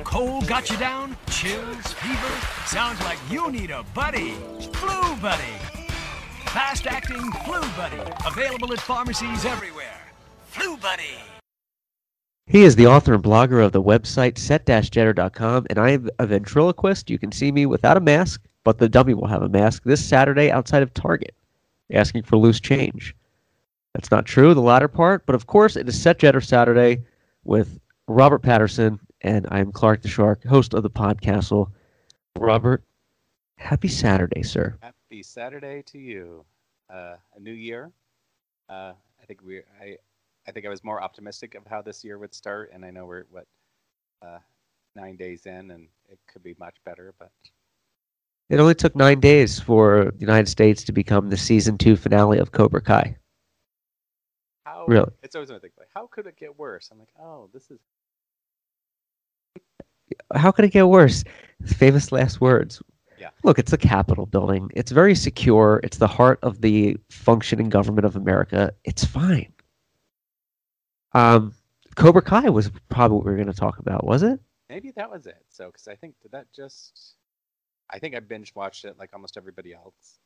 Cold got you down? Chills? Fever? Sounds like you need a buddy. Flu Buddy. Fast-acting Flu Buddy. Available at pharmacies everywhere. Flu Buddy. He is the author and blogger of the website set-jetter.com, and I am a ventriloquist. You can see me without a mask, but the dummy will have a mask this Saturday outside of Target, asking for loose change. That's not true, the latter part, but of course it is Set Jetter Saturday with Robert Patterson, and I'm Clark the Shark, host of the Podcastle. Robert, happy Saturday, sir. Happy Saturday to you. A new year. I think I was more optimistic of how this year would start, and I know we're 9 days in, and it could be much better. But it only took 9 days for the United States to become the season 2 finale of Cobra Kai. Really? It's always my thing. Like, how could it get worse? I'm like, oh, this is. How could it get worse? Famous last words. Yeah. Look, it's the Capitol building. It's very secure. It's the heart of the functioning government of America. It's fine. Cobra Kai was probably what we were going to talk about, was it? Maybe that was it. So, because I think I think I binge watched it like almost everybody else.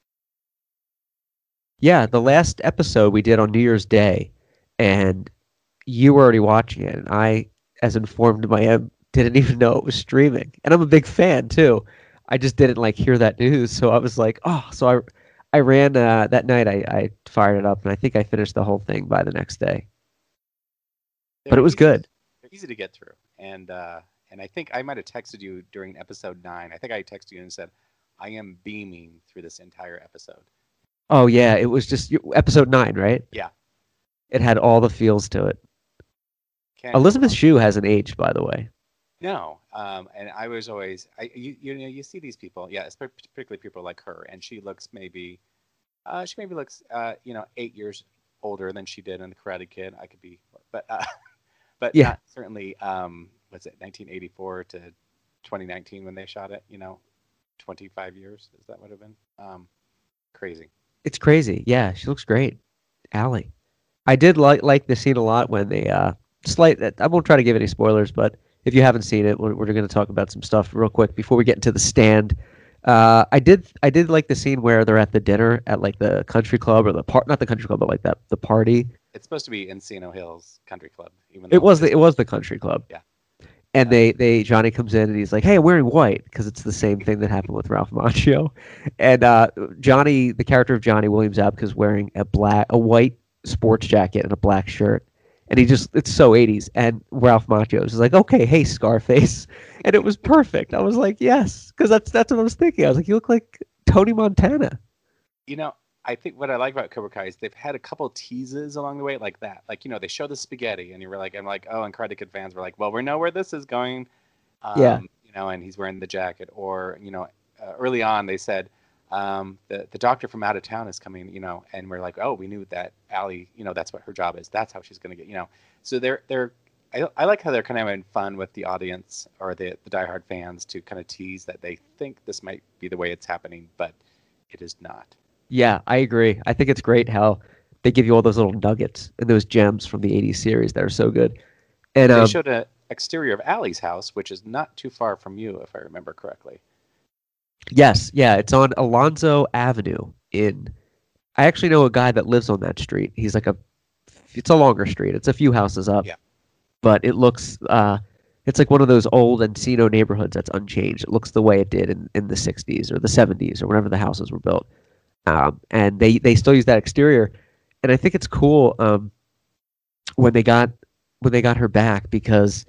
Yeah, the last episode we did on New Year's Day, and you were already watching it, and I, as informed as I am, didn't even know it was streaming. And I'm a big fan too. I just didn't hear that news, so I was like, oh. So I ran that night. I fired it up, and I think I finished the whole thing by the next day. But it was good. They're easy to get through, and I think I might have texted you during episode 9. I think I texted you and said, I am beaming through this entire episode. Oh yeah, it was just episode 9, right? Yeah. It had all the feels to it. Elizabeth Shue hasn't aged, by the way. No, and I was always, you see these people, yeah, particularly people like her, and she looks maybe looks 8 years older than she did in the Karate Kid. I could be, but yeah. Not certainly. What's it, 1984 to 2019 when they shot it? 25 years. Is that would have been crazy? It's crazy. Yeah, she looks great. Allie. I did like the scene a lot when they I won't try to give any spoilers, but if you haven't seen it, we're going to talk about some stuff real quick before we get into the stand. I did like the scene where they're at the dinner at the country club or not the country club, but the party. It's supposed to be Encino Hills Country Club. Even though it was the country club. Yeah. And Johnny comes in and he's like, "Hey, I'm wearing white," because it's the same thing that happened with Ralph Macchio. And Johnny, the character of Johnny Williams Zabka, is wearing a white sports jacket and a black shirt. And it's so 80s. And Ralph Macchio is like, "Okay, hey, Scarface." And it was perfect. I was like, yes, because that's what I was thinking. I was like, you look like Tony Montana. I think what I like about Cobra Kai is they've had a couple teases along the way like that. They show the spaghetti, and I'm like, oh, and Karate Kid fans were like, well, we know where this is going. Yeah. And he's wearing the jacket. Or, early on they said, the doctor from out of town is coming, and we're like, oh, we knew that Allie, that's what her job is. That's how she's going to get, So I like how they're kind of having fun with the audience or the diehard fans to kind of tease that they think this might be the way it's happening, but it is not. Yeah, I agree. I think it's great how they give you all those little nuggets and those gems from the 80s series that are so good. And they showed an exterior of Allie's house, which is not too far from you, if I remember correctly. Yes, yeah, it's on Alonzo Avenue I actually know a guy that lives on that street. He's it's a longer street. It's a few houses up. Yeah. But it looks, it's like one of those old Encino neighborhoods that's unchanged. It looks the way it did in the 60s or the 70s or whenever the houses were built. And they still use that exterior. And I think it's cool when they got her back because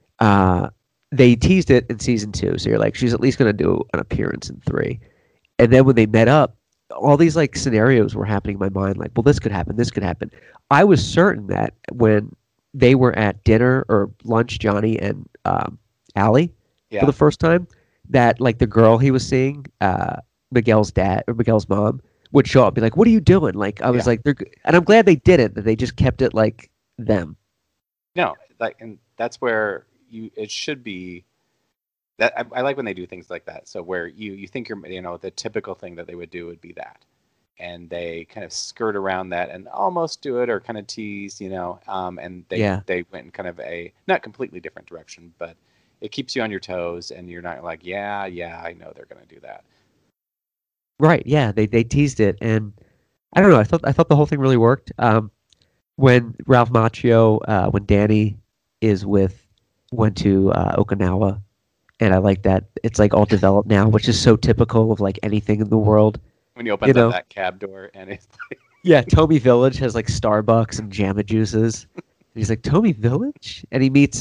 they teased it in season 2. So you're like, she's at least going to do an appearance in 3. And then when they met up, all these scenarios were happening in my mind. Like, well, this could happen. This could happen. I was certain that when they were at dinner or lunch, Johnny and Allie, for the first time, that the girl he was seeing, Miguel's dad or Miguel's mom, would show up and be like, "What are you doing?" I was like, "They're," and I'm glad they didn't. That they just kept it like them. No, and that's where it should be. That I like when they do things like that. So where you think the typical thing that they would do would be that, and they kind of skirt around that and almost do it or kind of tease, and they went in kind of a not completely different direction, but it keeps you on your toes, and you're not like, yeah, I know they're gonna do that. Right. Yeah. They teased it, and I don't know. I thought the whole thing really worked. When Ralph Macchio, when Danny is went to Okinawa, and I like that it's like all developed now, which is so typical of like anything in the world. When he opens up that cab door, and it's like, Yeah, Tomy Village has like Starbucks and Jamba Juices. And he's like, Tomy Village? And he meets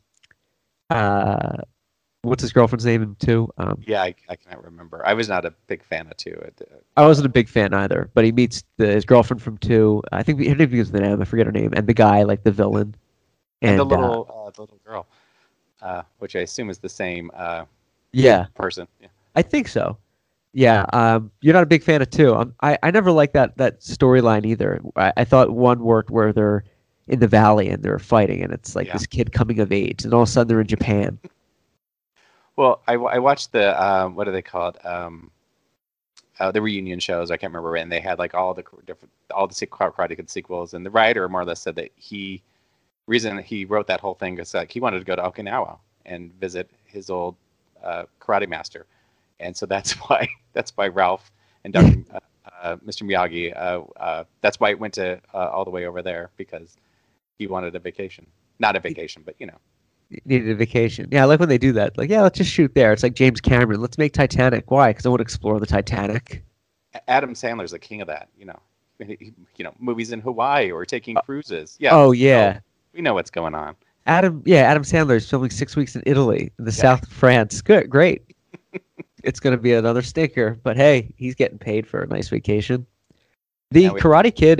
what's his girlfriend's name in two? yeah, I can't remember. I was not a big fan of two. I wasn't a big fan either, but he meets his girlfriend from two. I think her name begins with an M. I forget her name. And the guy, like the villain, and the little girl, which I assume is the same yeah person. Yeah. I think so. Yeah, you're not a big fan of two. I never liked that storyline either. I thought one worked where they're in the valley and they're fighting, and it's like this kid coming of age, and all of a sudden they're in Japan. Well, I watched the what are they called? The reunion shows. I can't remember, and they had like all the Karate Kid sequels, and the writer more or less said that reason he wrote that whole thing is like he wanted to go to Okinawa and visit his old karate master, and so that's why Ralph and Dr. Mr. Miyagi that's why it went to all the way over there, because he wanted a vacation. Not a vacation, but Needed a vacation. Yeah, I like when they do that. Like, yeah, let's just shoot there. It's like James Cameron. Let's make Titanic. Why? Because I want to explore the Titanic. Adam Sandler's the king of that. Movies in Hawaii or taking cruises. Yeah. Oh yeah. We know what's going on. Adam Sandler is filming 6 weeks in Italy, in the south of France. Good, great. It's going to be another stinker, but hey, he's getting paid for a nice vacation. The Karate Kid,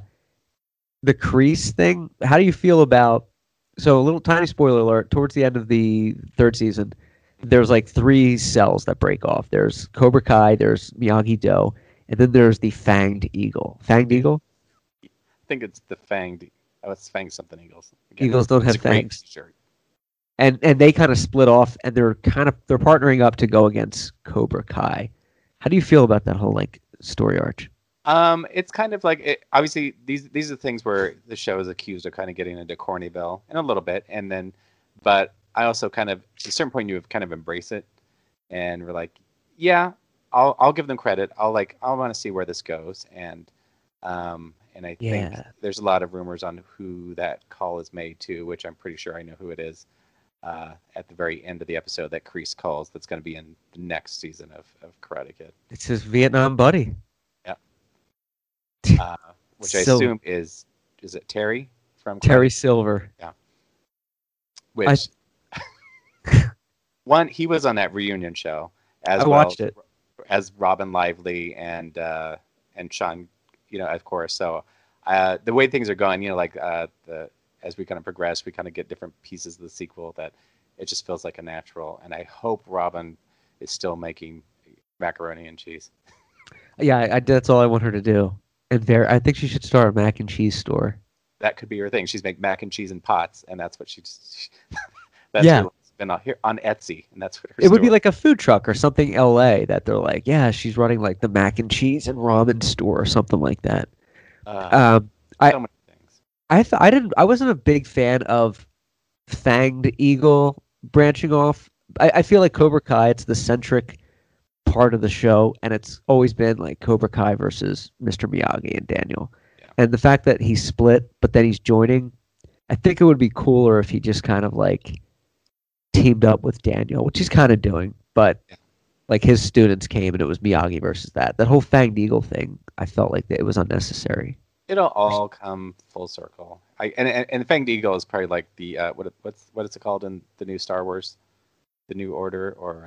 the Kreese thing. How do you feel about? So a little tiny spoiler alert. Towards the end of the third season, there's like 3 cells that break off. There's Cobra Kai, there's Miyagi-Do, and then there's the Fanged Eagle. Fanged Eagle? I think it's the Fanged. Oh, it's Fanged something Eagles. Again, Eagles don't have fangs. Shirt. And they kind of split off, and they're partnering up to go against Cobra Kai. How do you feel about that whole like story arc? It's kind of like obviously these are things where the show is accused of kind of getting into Cornyville in a little bit, and then, but I also kind of at a certain point you kind of embrace it, and we're like, yeah, I'll give them credit. I want to see where this goes, and I think there's a lot of rumors on who that call is made to, which I'm pretty sure I know who it is. At the very end of the episode that Kreese calls, that's going to be in the next season of Karate Kid. It's his Vietnam buddy. Which I assume is it Terry from Terry Silver? Yeah. Which he was on that reunion show as watched it as Robin Lively and Sean, of course. So the way things are going, as we kind of progress, we kind of get different pieces of the sequel that it just feels like a natural. And I hope Robin is still making macaroni and cheese. Yeah, that's all I want her to do. And I think she should start a mac and cheese store. That could be her thing. She's making mac and cheese in pots, and that's what that's her been on here on Etsy, and that's what her. It would be like a food truck or something. LA that they're like, yeah, she's running like the mac and cheese and ramen store or something like that. So many things. I wasn't a big fan of Fanged Eagle branching off. I feel like Cobra Kai, it's the centric part of the show, and it's always been like Cobra Kai versus Mr. Miyagi and Daniel. Yeah. And the fact that he's split, but then he's joining, I think it would be cooler if he just kind of like teamed up with Daniel, which he's kind of doing, but like his students came and it was Miyagi versus that. That whole Fanged Eagle thing, I felt like it was unnecessary. It'll all come full circle. And Fanged Eagle is probably like the what is it called in the new Star Wars, the New Order, or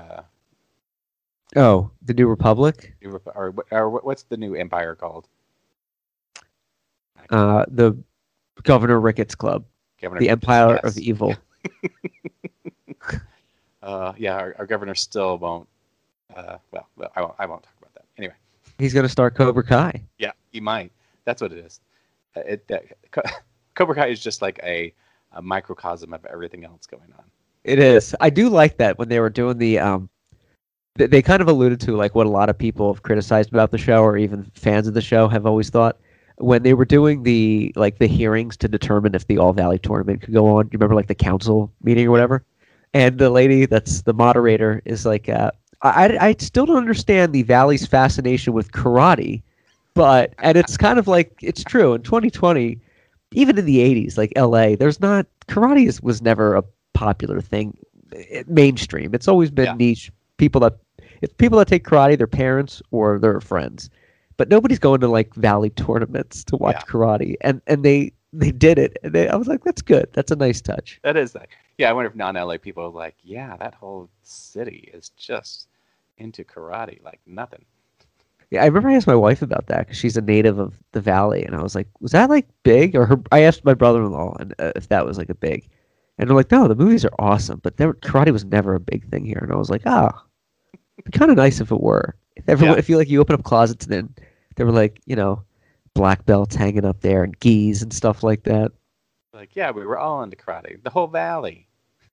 the New Republic, or what's the new Empire called? The Governor Ricketts Club, the Empire of Evil. Our governor still won't. I won't talk about that. Anyway, he's going to start Cobra Kai. Yeah, he might. That's what it is. Cobra Kai is just like a microcosm of everything else going on. It is. I do like that when they were doing the they kind of alluded to like what a lot of people have criticized about the show, or even fans of the show have always thought, when they were doing the hearings to determine if the All Valley tournament could go on. You remember like the council meeting or whatever? And the lady that's the moderator is like, I still don't understand the Valley's fascination with karate, but and it's kind of like it's true in 2020, even in the 80s, like LA, there's not karate was never a popular thing, mainstream. It's always been Yeah. niche. It's people that take karate, their parents or their friends, but nobody's going to like Valley tournaments to watch Yeah. karate, and they did it, and I was like, that's good. That's a nice touch. That is like, yeah. I wonder if non-LA people are like, yeah, that whole city is just into karate like nothing. Yeah, I remember I asked my wife about that because she's a native of the Valley, and I was like, "Was that like big?" Or I asked my brother-in-law and if that was like a big, and they're like, "No, the movies are awesome, but karate was never a big thing here." And I was like, "Ah, it'd be kind of nice if it were. If everyone, Yeah. if you like, you open up closets and then there were like, black belts hanging up there and gis and stuff like that. Like, yeah, we were all into karate, the whole valley.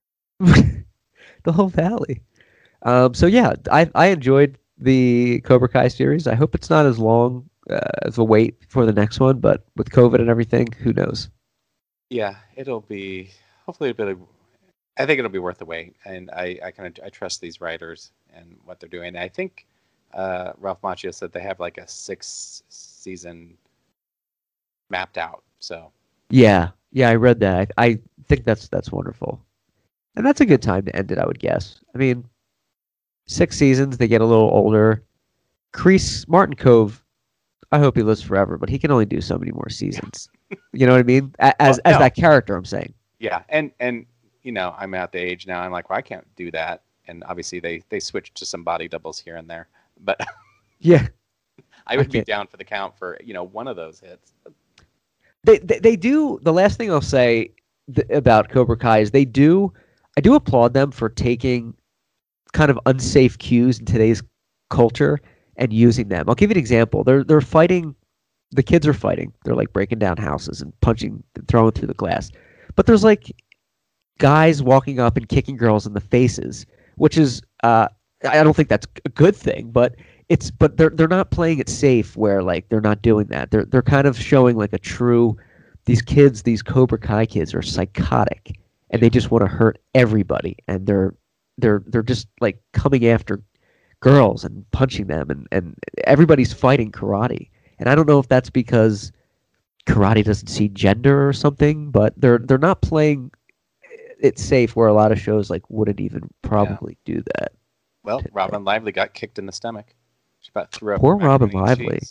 The whole Valley." So yeah, I enjoyed the Cobra Kai series. I hope it's not as long as a wait for the next one, but with COVID and everything, who knows? Yeah, it'll be hopefully a bit of. I think it'll be worth the wait, and I trust these writers and what they're doing. I think Ralph Macchio said they have like a 6-season mapped out. So Yeah, I read that. I think that's wonderful, and that's a good time to end it, I would guess. I mean, 6 seasons, they get a little older. Kreese Martin Cove, I hope he lives forever, but he can only do so many more seasons. You know what I mean? As no. that character, I'm saying. yeah, and I'm at the age now. I'm like, well, I can't do that. And obviously they switched to some body doubles here and there, but Yeah, I would be can't. down for the count for one of those hits. they do. The last thing I'll say about Cobra Kai is I do applaud them for taking kind of unsafe cues in today's culture and using them. I'll give you an example. They're fighting. The kids are fighting. They're like breaking down houses and punching, throwing through the glass. But there's like guys walking up and kicking girls in the faces, which is I don't think that's a good thing, but they're not playing it safe where like they're not doing that. They're kind of showing like a true these kids, these Cobra Kai kids are psychotic and they just want to hurt everybody, and they're just like coming after girls and punching them, and everybody's fighting karate. And I don't know if that's because karate doesn't see gender or something, but they're not playing it safe where a lot of shows like wouldn't even probably do that. Well, Robin Lively got kicked in the stomach. She about threw up. Poor Robin macaroni and Lively. cheese.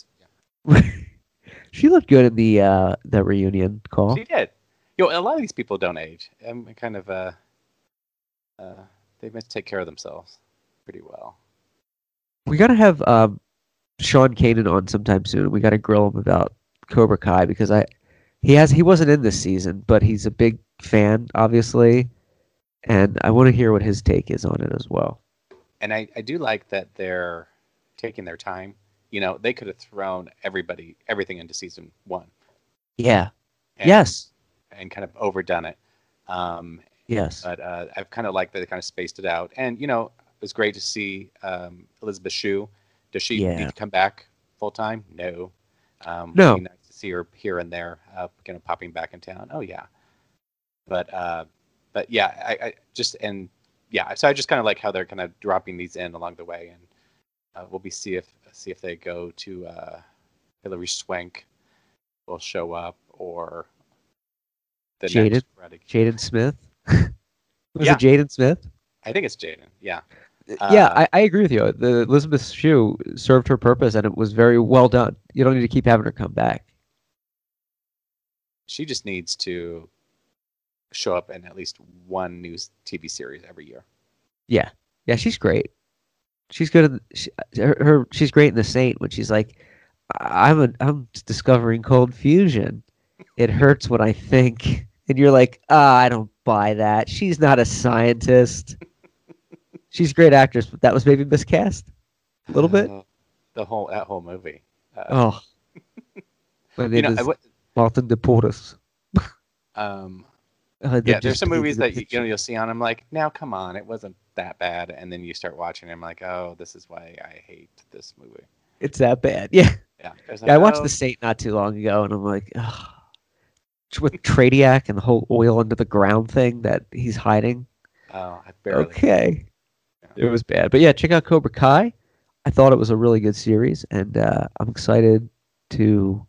She looked good in the reunion call. She did. A lot of these people don't age. I'm kind of they must take care of themselves pretty well. We gotta have Sean Kanan on sometime soon. We gotta grill him about Cobra Kai because he wasn't in this season, but he's a big fan, obviously, and I want to hear what his take is on it as well. And I do like that they're taking their time. They could have thrown everything into season 1. Yeah. And, Yes. And kind of overdone it. Yes. But I've kind of liked that they kind of spaced it out. And, it was great to see Elizabeth Shue. Does she need to come back full time? No. No. It'd be nice to see her here and there, popping back in town. Oh, yeah. But yeah, I just, and yeah, so I just kind of like how they're kind of dropping these in along the way. And we'll see if they go to Hilary Swank will show up, or the next Jaden Smith. Was Yeah. it Jaden Smith? I think it's Jaden. Yeah. Yeah, I agree with you. The Elizabeth Shue served her purpose, and it was very well done. You don't need to keep having her come back. She just needs to show up in at least one new TV series every year. Yeah, she's great. She's good. She's great in The Saint when she's like, I'm discovering cold fusion. It hurts when I think, and you're like, I don't buy that. She's not a scientist. She's a great actress, but that was maybe miscast a little bit. That whole movie. My name is Martin de Portis. Yeah, there's some movies that you'll see on. I'm like, now come on, it wasn't that bad, and then you start watching, I'm like, oh, this is why I hate this movie. It's that bad, yeah. Yeah, I watched The Saint not too long ago, and I'm like, with Tradiac and the whole oil under the ground thing that he's hiding. Oh, I barely. Okay. Yeah. It was bad. But yeah, check out Cobra Kai. I thought it was a really good series, and I'm excited to.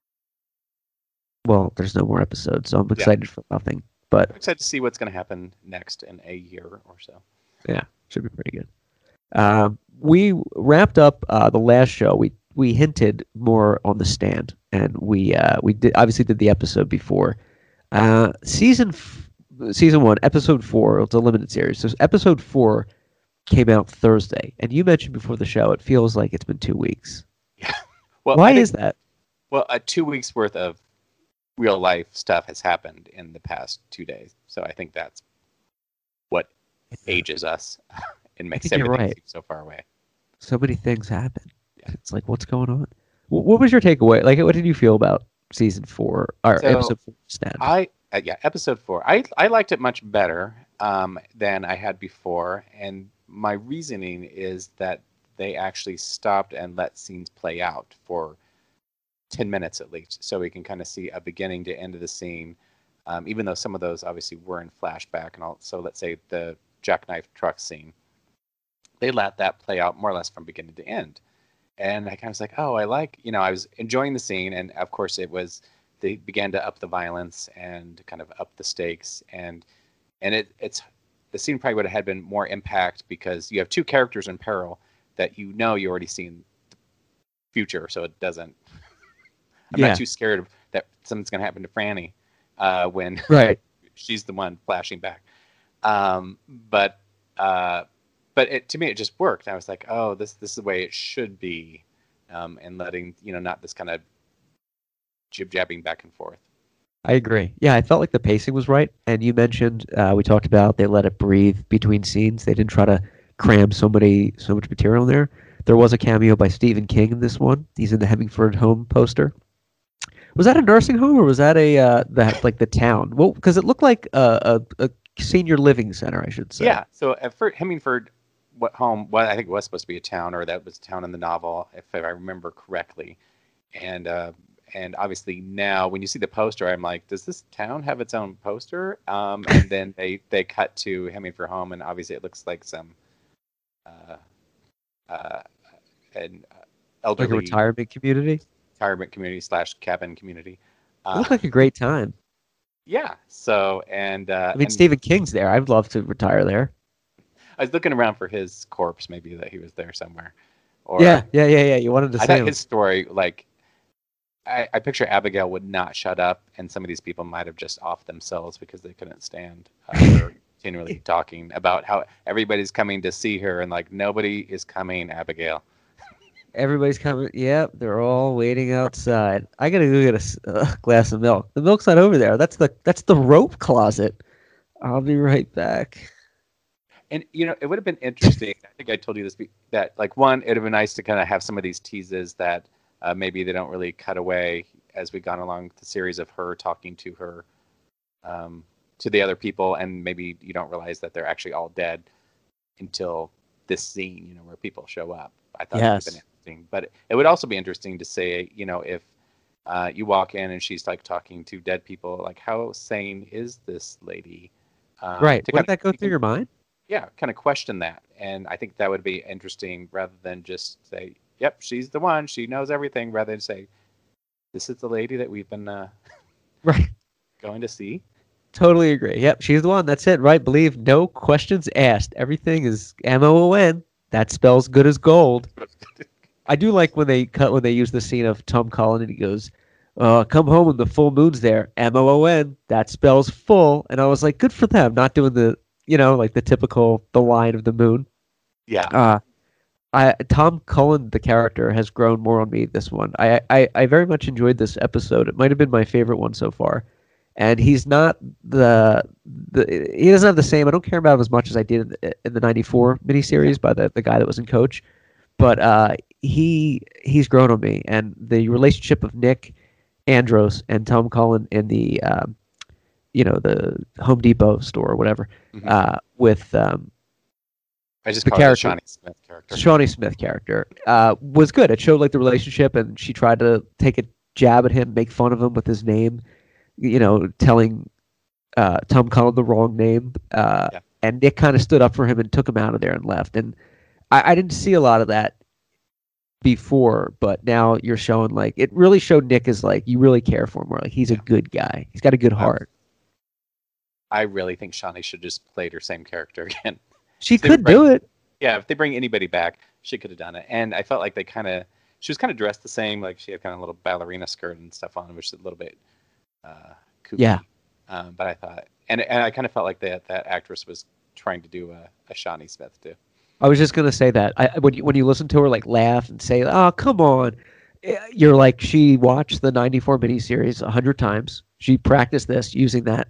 Well, there's no more episodes, so I'm Yeah. excited for nothing. But I'm excited to see what's going to happen next in a year or so. yeah, should be pretty good. We wrapped up the last show. We hinted more on The Stand, and we did the episode before. Season 1, episode 4. It's a limited series. So episode 4 came out Thursday, and you mentioned before the show it feels like it's been 2 weeks. Yeah. Well, Why is that? Well, 2 weeks worth of real life stuff has happened in the past 2 days, so I think that's what ages us and makes think you're everything right. seem so far away. So many things happen. Yeah. It's like, what's going on? What was your takeaway? Like, what did you feel about season 4 or So, episode 4? Stand. Episode 4. I liked it much better than I had before, and my reasoning is that they actually stopped and let scenes play out for 10 minutes at least, so we can kind of see a beginning to end of the scene, even though some of those obviously were in flashback. And also, let's say the jackknife truck scene, they let that play out more or less from beginning to end. And I kind of was like, oh, I was enjoying the scene, and of course they began to up the violence and kind of up the stakes, and it's the scene probably would have had been more impact because you have two characters in peril that you already seen the future, so it doesn't. I'm not too scared that something's going to happen to Franny when Right. she's the one flashing back. But to me, it just worked. I was like, oh, this is the way it should be, and letting not this kind of jib-jabbing back and forth. I agree. Yeah, I felt like the pacing was right. And you mentioned we talked about they let it breathe between scenes. They didn't try to cram so much material in there. There was a cameo by Stephen King in this one. He's in the Hemingford home poster. Was that a nursing home or was that the town? Well, because it looked like a senior living center, I should say. Yeah. So at first, Hemingford home, well, I think it was supposed to be a town, or that was a town in the novel, if I remember correctly. And obviously now when you see the poster, I'm like, does this town have its own poster? And then they cut to Hemingford home, and obviously it looks like some an elderly Like a retirement community. / cabin community. It looked like a great time. Yeah. So and I mean, Stephen King's there. I'd love to retire there. I was looking around for his corpse, maybe that he was there somewhere. Or Yeah. You wanted to I see thought him. his story, like, I picture Abigail would not shut up, and some of these people might have just offed themselves because they couldn't stand her continually talking about how everybody's coming to see her, and like nobody is coming, Abigail. Everybody's coming. Yep, they're all waiting outside. I gotta go get a glass of milk. The milk's not over there. That's the rope closet. I'll be right back. And it would have been interesting. I think I told you this, that like one, it would have been nice to kind of have some of these teases that maybe they don't really cut away as we've gone along the series of her talking to her, to the other people, and maybe you don't realize that they're actually all dead until this scene, where people show up. I thought it would have been interesting, but it would also be interesting to say, if you walk in and she's like talking to dead people, like how sane is this lady? Right. Would that go through your mind? Yeah, kind of question that, and I think that would be interesting rather than just say, "Yep, she's the one. She knows everything," rather than say, "This is the lady that we've been right going to see." Totally agree. Yep, she's the one. That's it. Right. Believe no questions asked. Everything is MOON. That spells good as gold. I do like when they use the scene of Tom Cullen and he goes, "Come home when the full moon's there." MOON. That spells full. And I was like, good for them, not doing the like the line of the moon. Yeah. Tom Cullen, the character, has grown more on me this one. I very much enjoyed this episode. It might have been my favorite one so far. And he's not he doesn't have the same. I don't care about him as much as I did in the '94 miniseries by the guy that was in Coach. But he's grown on me, and the relationship of Nick Andros and Tom Cullen in the the Home Depot store or whatever, with I just the call it the Shawnee Smith character. Shawnee Smith character was good. It showed like the relationship, and she tried to take a jab at him, make fun of him with his name, telling Tom Cullen the wrong name. and Nick kind of stood up for him and took him out of there and left. And I didn't see a lot of that before, but now you're showing like it really showed Nick as like you really care for him more. Like he's a good guy. He's got a good heart. I really think Shawnee should just played her same character again. She could do it. Yeah, if they bring anybody back, she could have done it. And I felt like she was kind of dressed the same. Like she had kind of a little ballerina skirt and stuff on, which is a little bit kooky. Yeah. But I thought, and I kind of felt like that actress was trying to do a Shawnee Smith too. I was just gonna say that. When you listen to her like laugh and say, "Oh, come on," you're like she watched the '94 miniseries 100 times. She practiced this using that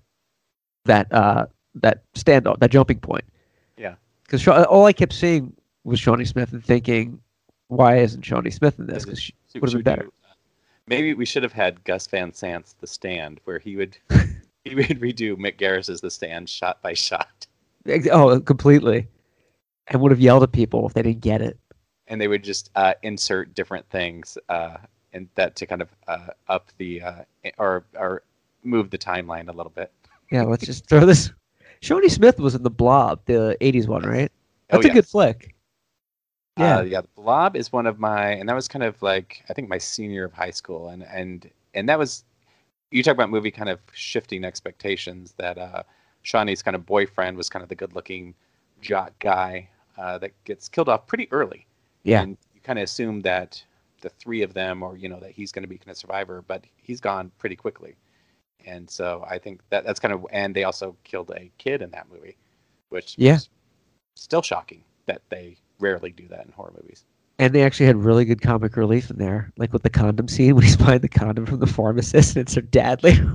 standoff, that jumping point. Yeah. Because all I kept seeing was Shawnee Smith and thinking, why isn't Shawnee Smith in this? Because she would have been better. Maybe we should have had Gus Van Sant's The Stand, where he would redo Mick Garris's The Stand shot by shot. Oh, completely. And would have yelled at people if they didn't get it. And they would just insert different things and that to kind of up the or move the timeline a little bit. Yeah, let's just throw this. Shawnee Smith was in The Blob, the 80s one, right? That's a good flick. Yeah. The Blob is one of and that was kind of like, I think my senior year of high school. And that was, you talk about movie kind of shifting expectations, that Shawnee's kind of boyfriend was kind of the good looking jock guy that gets killed off pretty early. Yeah. And you kind of assume that the three of them, or, that he's going to be kind of survivor, but he's gone pretty quickly. And so I think that's kind of, and they also killed a kid in that movie, which is still shocking that they rarely do that in horror movies. And they actually had really good comic relief in there, like with the condom scene when he's buying the condom from the pharmacist and it's her dad later.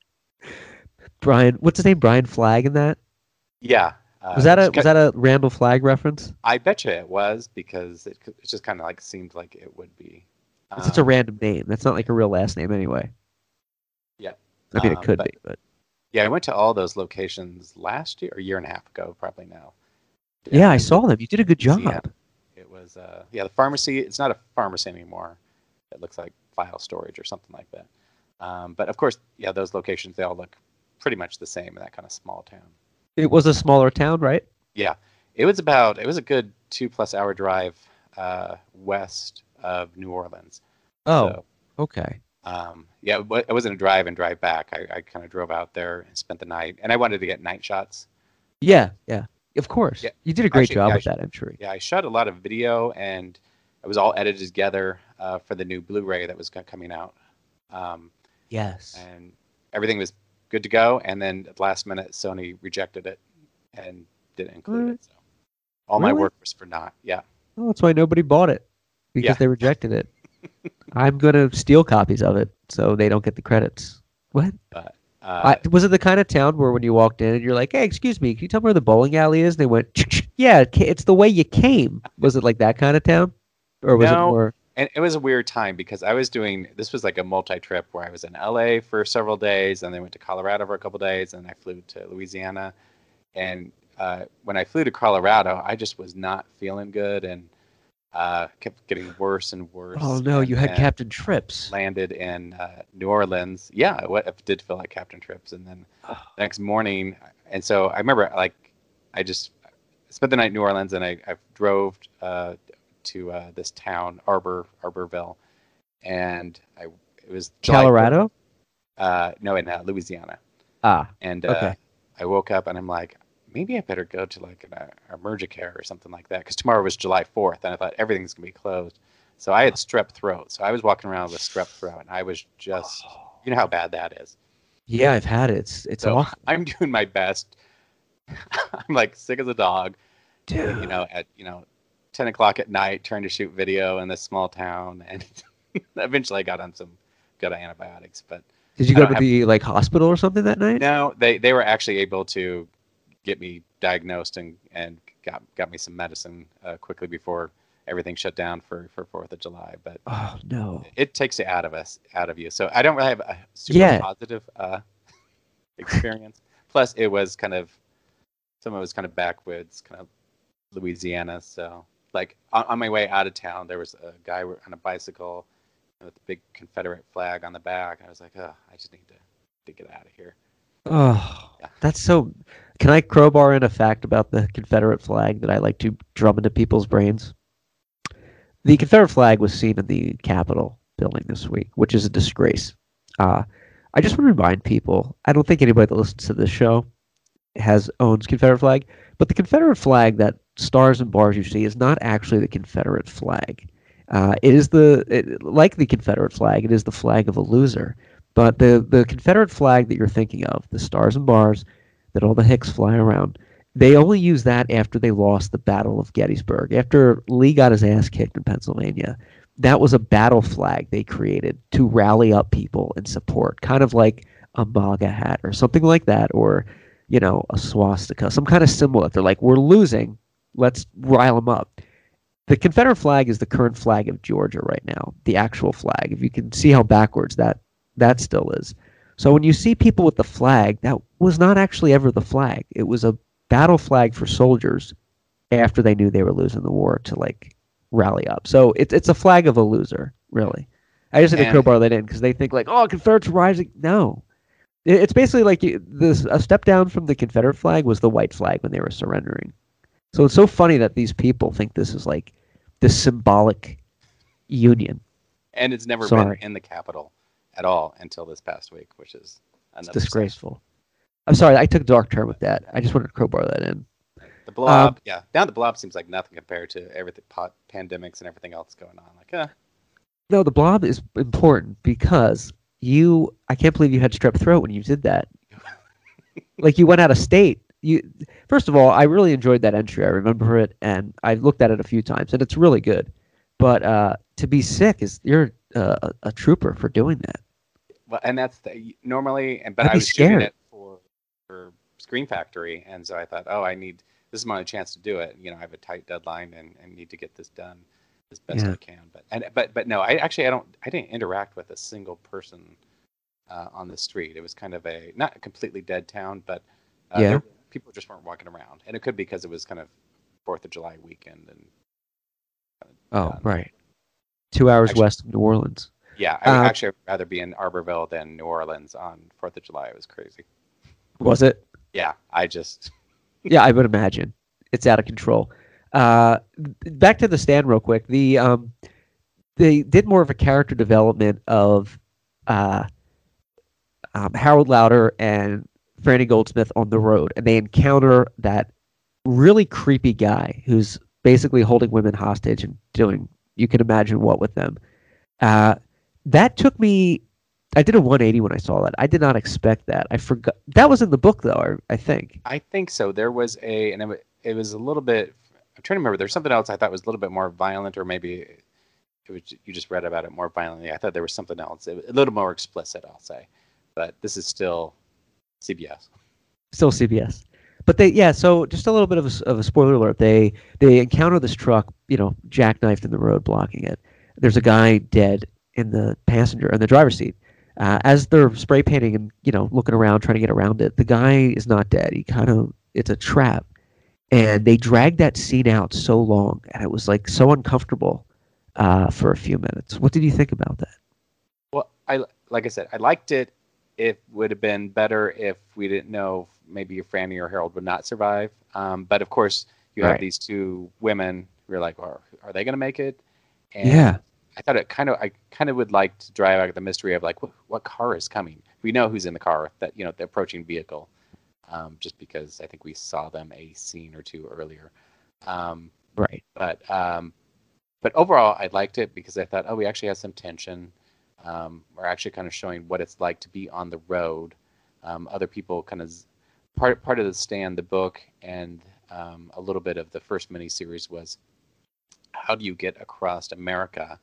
Brian, what's his name? Brian Flagg in that? Yeah. Was that a Randall Flagg reference? I bet you it was, because it just kind of like seemed like it would be. It's such a random name. That's not like a real last name anyway. Yeah. I mean, it could be, but. Yeah, I went to all those locations last year, or a year and a half ago, probably now. Yeah, I saw them. You did a good job. Yeah. It was, the pharmacy. It's not a pharmacy anymore. It looks like file storage or something like that. But of course, those locations, they all look pretty much the same in that kind of small town. It was a smaller town, right? Yeah. It was a good 2+ hour drive west of New Orleans. Oh, so, okay. It wasn't a drive and drive back. I kind of drove out there and spent the night, and I wanted to get night shots. Yeah, of course. Yeah. You did a great job with that entry. Yeah, I shot a lot of video, and it was all edited together for the new Blu-ray that was coming out. Yes. And everything was good to go, and then at the last minute, Sony rejected it and didn't include it. So all my work was for naught. Yeah. Oh, that's why nobody bought it, because they rejected it. I'm gonna steal copies of it so they don't get the credits. What? But was it the kind of town where when you walked in and you're like, "Hey, excuse me, can you tell me where the bowling alley is?" And they went, "Yeah, it's the way you came." Was it like that kind of town, or was it more? And it was a weird time, because this was like a multi-trip where I was in LA for several days, and then went to Colorado for a couple days, and I flew to Louisiana. And when I flew to Colorado, I just was not feeling good, and kept getting worse and worse. Oh no, you had Captain Trips. Landed in New Orleans. Yeah, it did feel like Captain Trips. And then the next morning, and so I remember, like, I just spent the night in New Orleans, and I drove to this town, Arborville, and it was Colorado. No, in Louisiana. And okay. I woke up and I'm like, maybe I better go to like an Emergicare or something like that, because tomorrow was July 4th, and I thought everything's gonna be closed. So I had strep throat, so I was walking around with strep throat, and I was just, you know how bad that is. Yeah, I've had it. It's so awful. I'm doing my best. I'm like sick as a dog. Dude. At 10 o'clock at night, trying to shoot video in this small town, and eventually I got on some good antibiotics. But did you go to the like hospital or something that night? No, they were actually able to get me diagnosed and got me some medicine quickly before everything shut down for 4th of July. But oh no, it takes it out of you. So I don't really have a super positive experience. Plus, it was some of it was kind of backwoods, kind of Louisiana. So like on my way out of town, there was a guy on a bicycle with a big Confederate flag on the back. And I was like, oh, I just need to get out of here. Oh, yeah. That's so. Can I crowbar in a fact about the Confederate flag that I like to drum into people's brains? The Confederate flag was seen in the Capitol building this week, which is a disgrace. Uh, I just want to remind people, I don't think anybody that listens to this show owns Confederate flag, but the Confederate flag that stars and bars you see is not actually the Confederate flag. It is like the Confederate flag, it is the flag of a loser. But the Confederate flag that you're thinking of, the stars and bars that all the Hicks fly around, they only used that after they lost the Battle of Gettysburg. After Lee got his ass kicked in Pennsylvania, that was a battle flag they created to rally up people in support, kind of like a MAGA hat or something like that, or a swastika, some kind of symbol that they're like, we're losing, let's rile them up. The Confederate flag is the current flag of Georgia right now, the actual flag. If you can see how backwards that still is. So when you see people with the flag, that was not actually ever the flag. It was a battle flag for soldiers after they knew they were losing the war to rally up. So it's a flag of a loser, really. I just had to crowbar that in because they think Confederates rising. No. It's basically like a step down from the Confederate flag was the white flag when they were surrendering. So it's so funny that these people think this is like this symbolic union. And it's never been in the Capitol at all until this past week, which is another disgraceful. I'm sorry, I took a dark turn with that. I just wanted to crowbar that in. The blob, now the blob seems like nothing compared to everything, pandemics and everything else going on. No, the blob is important because I can't believe you had strep throat when you did that. You went out of state. First of all, I really enjoyed that entry. I remember it, and I've looked at it a few times, and it's really good. But to be sick you're a trooper for doing that. Well, and that's normally, but I was shooting it for Screen Factory, and so I thought, this is my chance to do it. I have a tight deadline and need to get this done as best I can. But no, I didn't interact with a single person on the street. It was kind of not a completely dead town, but people just weren't walking around, and it could be because it was kind of 4th of July weekend and. Right. 2 hours west of New Orleans. Yeah, I'd rather be in Arborville than New Orleans on 4th of July. It was crazy. Was it? Yeah, Yeah, I would imagine. It's out of control. Back to The Stand real quick. They did more of a character development of Harold Lauder and Franny Goldsmith on the road, and they encounter that really creepy guy who's basically holding women hostage and doing you can imagine what with them. That took me. I did a 180 when I saw that. I did not expect that. I forgot that was in the book, though. I think. I think so. There was and it was a little bit. I'm trying to remember. There's something else I thought was a little bit more violent, or maybe it was you just read about it more violently. I thought there was something else, a little more explicit, I'll say. But this is still CBS. Still CBS. But so just a little bit of a spoiler alert. They encounter this truck, jackknifed in the road, blocking it. There's a guy dead in the driver's seat. As they're spray painting and looking around, trying to get around it, the guy is not dead. It's a trap, and they dragged that scene out so long, and it was so uncomfortable for a few minutes. What did you think about that? Well, like I said, I liked it. It would have been better if we didn't know maybe Franny or Harold would not survive. But of course, you have these two women who are like, are they going to make it? And I thought I kind of would like to drive out the mystery of what car is coming. We know who's in the car, that the approaching vehicle, just because I think we saw them a scene or two earlier. Right. But overall, I liked it because I thought, we actually have some tension. We're actually kind of showing what it's like to be on the road. Other people kind of part of The Stand, the book, and a little bit of the first miniseries was how do you get across America?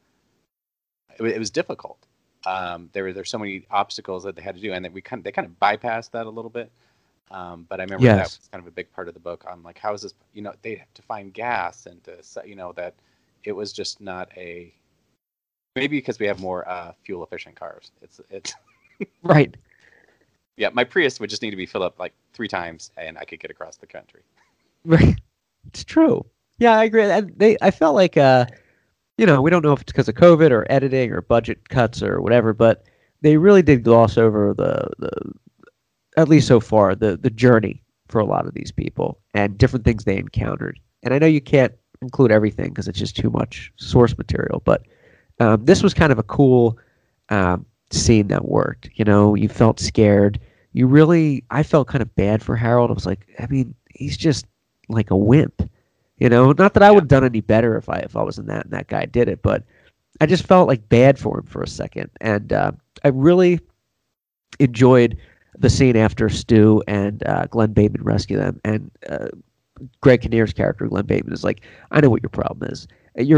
It was difficult. There's so many obstacles that they had to do, and that they kind of bypassed that a little bit. But I remember that was kind of a big part of the book. I'm like, how is this? They have to find gas and that it was just not a. Maybe because we have more fuel efficient cars. It's right. Yeah, my Prius would just need to be filled up 3 times, and I could get across the country. Right, it's true. Yeah, I agree. I felt like we don't know if it's because of COVID or editing or budget cuts or whatever, but they really did gloss over the at least so far the journey for a lot of these people and different things they encountered. And I know you can't include everything because it's just too much source material, but this was kind of a cool scene that worked. You know, you felt scared. I felt kind of bad for Harold. I was like, I mean, he's just like a wimp. You know, not that I would have done any better if I was in that and that guy did it, but I just felt like bad for him for a second. And I really enjoyed the scene after Stu and Glenn Bateman rescue them. And Greg Kinnear's character, Glenn Bateman, is like, I know what your problem is.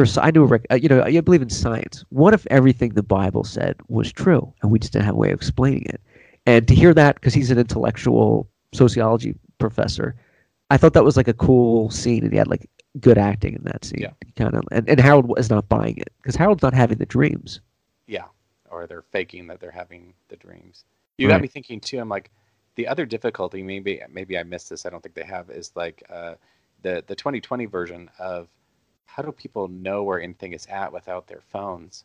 You believe in science. What if everything the Bible said was true and we just didn't have a way of explaining it? And to hear that, because he's an intellectual sociology professor, I thought that was like a cool scene, and he had like good acting in that scene. Yeah. Kind of, and Harold is not buying it because Harold's not having the dreams. Yeah, or they're faking that they're having the dreams. You got me thinking too. I'm like, the other difficulty, maybe I missed this. I don't think they have, is like the 2020 version of how do people know where anything is at without their phones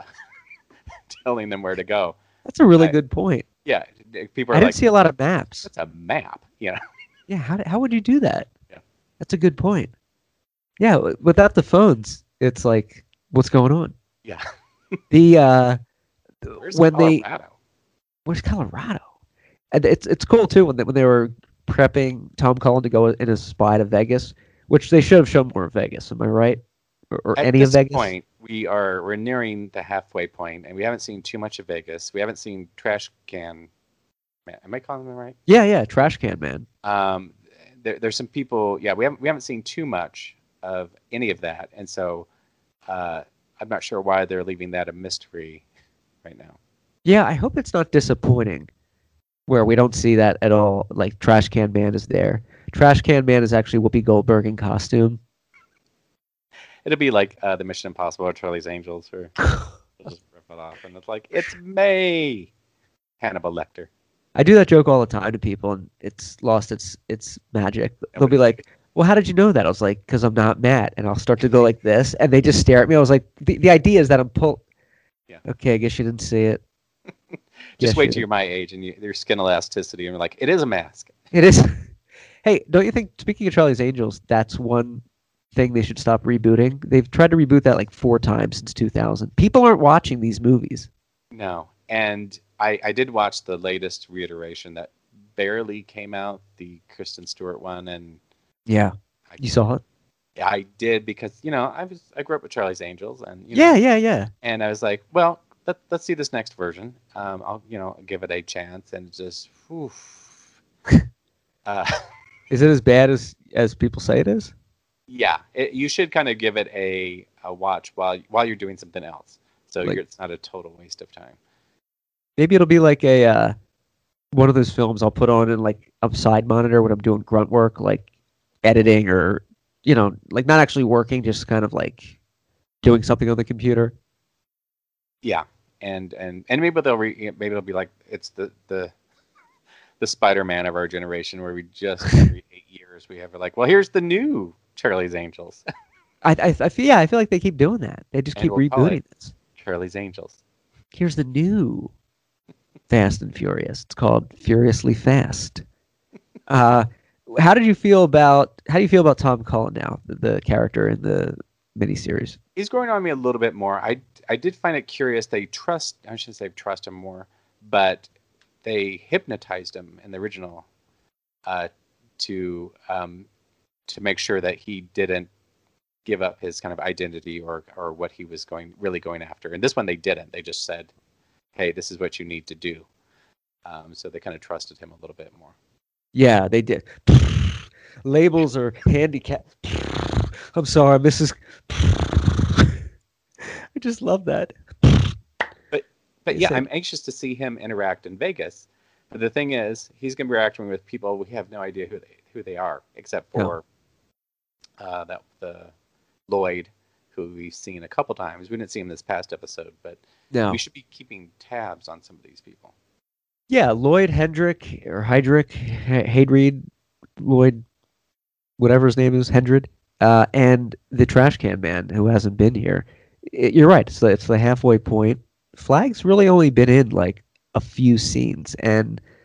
telling them where to go? That's a really good point. Yeah, people are I like, didn't see a lot of maps. That's a map, you know. Yeah, how would you do that? Yeah, that's a good point. Yeah, without the phones, it's like, what's going on? Yeah. Where's Colorado? Where's Colorado? And it's cool too when they were prepping Tom Cullen to go in as a spy to Vegas, which they should have shown more of Vegas. Am I right? Or any of Vegas? At this point, we're nearing the halfway point, and we haven't seen too much of Vegas. We haven't seen Trash Can Man. Am I calling them right? Yeah, Trash Can Man. There's some people. Yeah, we haven't seen too much of any of that, and so I'm not sure why they're leaving that a mystery right now. Yeah, I hope it's not disappointing where we don't see that at all. Like, Trash Can Man is there. Trash Can Man is actually Whoopi Goldberg in costume. It'll be like the Mission Impossible or Charlie's Angels, or just rip it off, and it's like, it's May, Hannibal Lecter. I do that joke all the time to people, and it's lost its magic. They'll be like, well, how did you know that? I was like, because I'm not Matt. And I'll start to go like this, and they just stare at me. I was like, the idea is that I'm Yeah. Okay, I guess you didn't see it. Just wait till you're my age and your skin elasticity, and you're like, it is a mask. It is. Hey, don't you think, speaking of Charlie's Angels, that's one thing they should stop rebooting? They've tried to reboot that like 4 times since 2000. People aren't watching these movies. No. And I did watch the latest reiteration that barely came out, the Kristen Stewart one, and yeah, you saw it? Yeah, I did, because I grew up with Charlie's Angels, and yeah. And I was like, well, let's see this next version. I'll give it a chance, and just is it as bad as people say it is? Yeah, you should kind of give it a watch while you're doing something else, so it's not a total waste of time. Maybe it'll be like a one of those films I'll put on in like a side monitor when I'm doing grunt work, like editing, or like not actually working, just kind of like doing something on the computer. Yeah, and maybe maybe it'll be like it's the Spider-Man of our generation, where we just every 8 years we have like, well, here's the new Charlie's Angels. I feel like they keep doing that. They just keep rebooting this. Charlie's Angels. Here's the new Fast and Furious. It's called Furiously Fast. How do you feel about Tom Cullen now, the character in the miniseries? He's growing on me a little bit more. I did find it curious. I shouldn't say trust him more, but they hypnotized him in the original to make sure that he didn't give up his kind of identity or what he was really going after. And this one they didn't. They just said, hey, this is what you need to do. So they kind of trusted him a little bit more. Yeah, they did. Labels are handicapped. I'm sorry, Mrs. I just love that. But yeah, I'm anxious to see him interact in Vegas. But the thing is, he's going to be interacting with people we have no idea who they are, except for the Lloyd, who we've seen a couple times. We didn't see him this past episode, but we should be keeping tabs on some of these people. Yeah, Lloyd Hendrick, or Heydrich, Haydreed, Lloyd, whatever his name is, Hendred, and the Trash Can Man, who hasn't been here. You're right. It's the halfway point. Flag's really only been in like a few scenes, and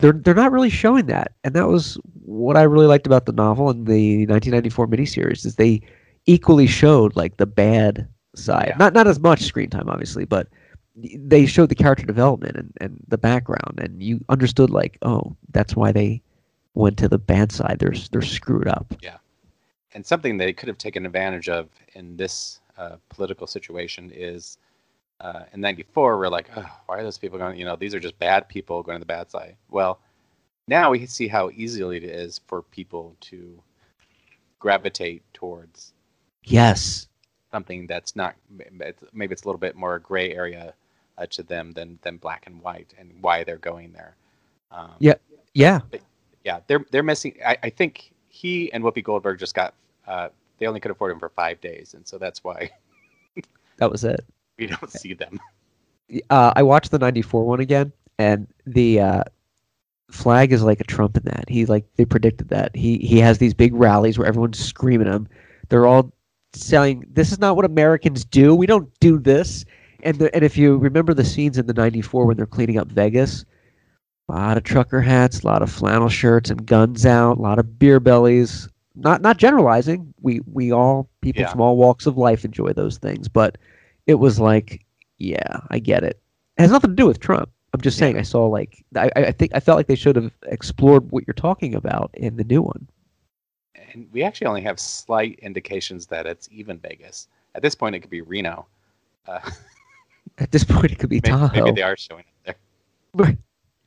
they're not really showing that, and that was what I really liked about the novel and the 1994 miniseries is they equally showed like the bad side. Yeah. Not as much screen time, obviously, but they showed the character development and the background, and you understood like, oh, that's why they went to the bad side. They're screwed up. Yeah. And something they could have taken advantage of in this political situation is in '94, we're like, oh, why are those people going? These are just bad people going to the bad side. Well, now we see how easily it is for people to gravitate towards Yes. something that's not. Maybe it's a little bit more gray area to them than black and white, and why they're going there. Yeah. Yeah. But yeah, they're missing. I think he and Whoopi Goldberg just got. They only could afford him for 5 days, and so that's why That was it. we don't see them. I watched the '94 one again, and the Flag is like a Trump in that. They predicted that. He has these big rallies where everyone's screaming at him. They're all saying, "This is not what Americans do. We don't do this." And if you remember the scenes in the '94 when they're cleaning up Vegas, a lot of trucker hats, a lot of flannel shirts, and guns out. A lot of beer bellies. Not generalizing. We all people from all walks of life enjoy those things, but it was like, yeah, I get it. It has nothing to do with Trump. I'm just saying. I saw like I felt like they should have explored what you're talking about in the new one. And we actually only have slight indications that it's even Vegas. At this point, it could be Reno. At this point, it could be Tahoe. Maybe they are showing it there.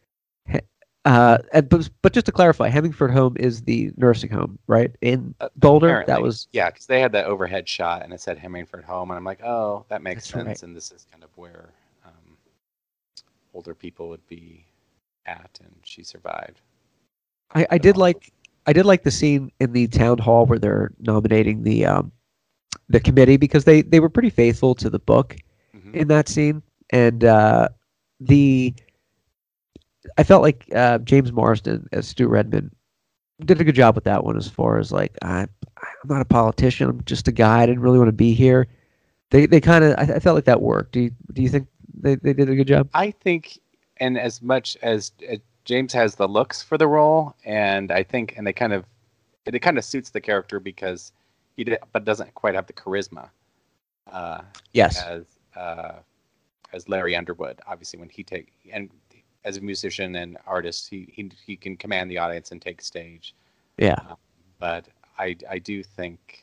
But just to clarify, Hemingford Home is the nursing home, right? In Boulder, Apparently. that was because they had that overhead shot and it said Hemingford Home, and I'm like, oh, that makes That's sense. right. And this is kind of where older people would be at, and she survived. I did like the scene in the town hall where they're nominating the committee because they were pretty faithful to the book in that scene, and I felt like James Marsden as Stu Redman did a good job with that one as far as like I'm not a politician, I'm just a guy, I didn't really want to be here. They kind of I felt like that worked. Do you think they did a good job? I think, and as much as James has the looks for the role, and I think, and it kind of suits the character because but doesn't quite have the charisma. Yes. As Larry Underwood, obviously, when and as a musician and artist, he can command the audience and take stage. Yeah. But I do think,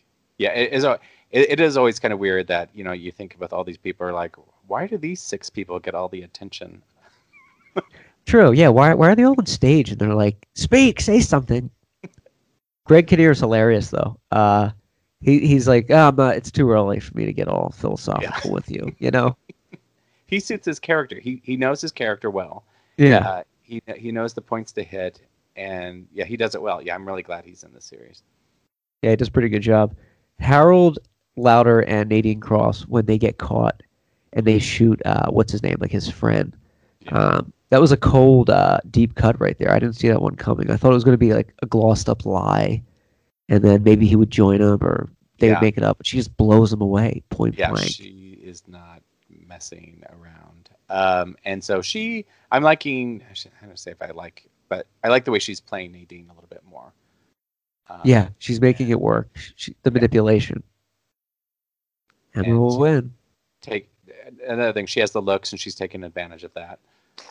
it is always kind of weird that you think with all these people are like, why do these 6 people get all the attention? True. Yeah. Why are they all on stage and they're like, speak, say something? Greg Kinnear is hilarious though. He's like, it's too early for me to get all philosophical with you. He suits his character. He knows his character well. Yeah. He knows the points to hit, and he does it well. Yeah, I'm really glad he's in this series. Yeah, he does a pretty good job. Harold Lauder and Nadine Cross, when they get caught and they shoot what's his name, like his friend. Yeah. That was a cold, deep cut right there. I didn't see that one coming. I thought it was going to be like a glossed up lie, and then maybe he would join them or they would make it up. But she just blows him away, point blank. Yeah, she is not messing around. And so I'm liking. I don't say if I like, but I like the way she's playing Nadine a little bit more. Yeah, she's making it work. The manipulation, and we will win. Take another thing. She has the looks, and she's taking advantage of that.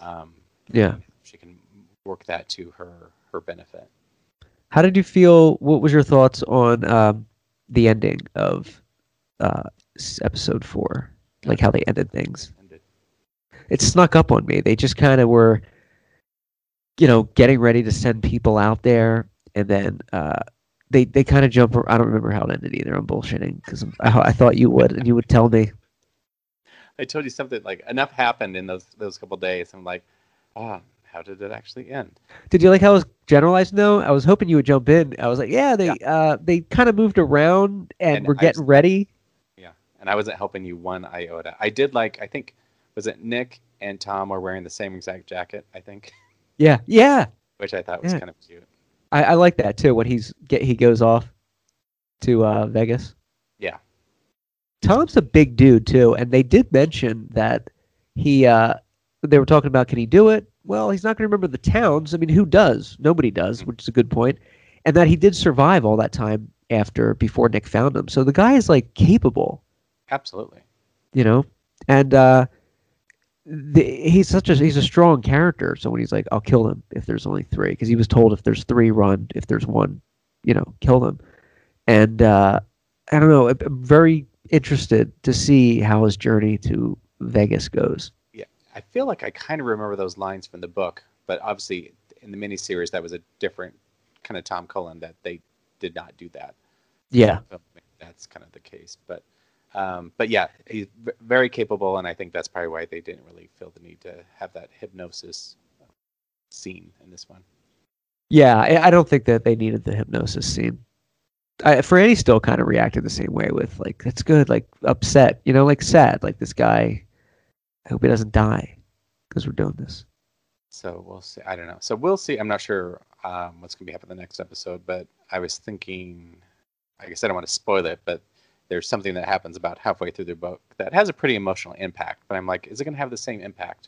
She can work that to her benefit. How did you feel? What was your thoughts on the ending of episode 4? Like how they ended things. It snuck up on me. They just kind of were, getting ready to send people out there, and then they kind of jump. I don't remember how it ended either. I'm bullshitting because I thought you would, and you would tell me. I told you something like enough happened in those couple days. I'm like, how did it actually end? Did you like how it was generalized? No, I was hoping you would jump in. I was like, they kind of moved around and we're getting ready. Yeah, and I wasn't helping you one iota. I did like, I think, was it Nick and Tom were wearing the same exact jacket, I think. Yeah. Which I thought was kind of cute. I like that too when he goes off to Vegas. Yeah. Tom's a big dude too, and they did mention that they were talking about can he do it? well, he's not going to remember the towns. I mean, who does? Nobody does, which is a good point. And that he did survive all that time before Nick found him. So the guy is like capable, Absolutely. you know. And he's a strong character. So when he's like, I'll kill them if there's only three, because he was told if there's three, run. If there's one, kill them. And I don't know. I'm very interested to see how his journey to Vegas goes. Yeah, I feel like I kind of remember those lines from the book, but obviously in the miniseries that was a different kind of Tom Cullen, that they did not do that. Yeah. So that's kind of the case, but yeah, he's very capable, and I think that's probably why they didn't really feel the need to have that hypnosis scene in this one. Yeah, I don't think that they needed the hypnosis scene. Franny still kind of reacted the same way with like, that's good, like upset, like sad, like this guy, I hope he doesn't die because we're doing this. So we'll see. I don't know. So we'll see. I'm not sure what's going to be happening in the next episode, but I was thinking, I guess I don't want to spoil it, but there's something that happens about halfway through the book that has a pretty emotional impact. But I'm like, is it going to have the same impact?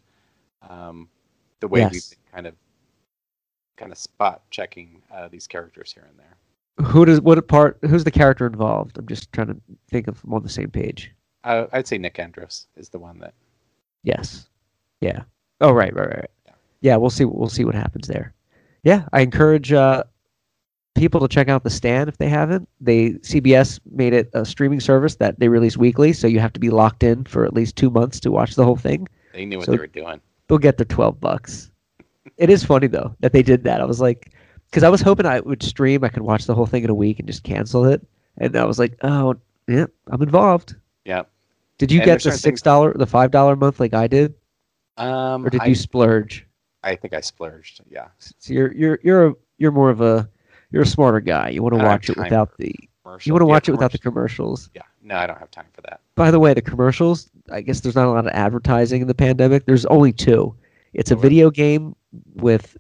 The way we've been kind of spot checking these characters here and there. Who's the character involved? I'm just trying to think of them on the same page. I'd say Nick Andros is the one that. Yes. Yeah. Oh, right. Yeah, we'll see what happens there. Yeah, I encourage people to check out The Stand if they haven't. CBS made it a streaming service that they release weekly, so you have to be locked in for at least 2 months to watch the whole thing. They knew what they were doing. They'll get their $12. It is funny though that they did that. I was like, because I was hoping I would stream, I could watch the whole thing in a week and just cancel it. And I was like, oh, yeah, I'm involved. Yeah. Did you get the $6, the $5 month like I did? Or did you splurge? I think I splurged. Yeah. So you're more of a smarter guy. You want to watch it without the commercials. Yeah. No, I don't have time for that. By the way, the commercials, I guess there's not a lot of advertising in the pandemic. There's only two. It's a video game with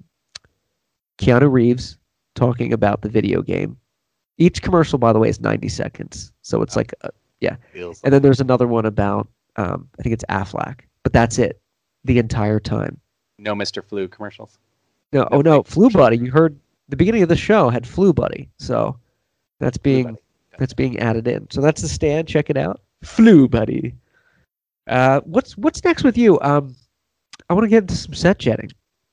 Keanu Reeves talking about the video game. Each commercial, by the way, is 90 seconds. So it's and then there's another one about, I think it's Aflac. But that's it. The entire time. No Mr. Flu commercials? No, Flu Buddy. You heard the beginning of the show had Flu Buddy. So that's being added in. So that's The Stand. Check it out. Flu Buddy. What's next with you? I want to get into some set jetting.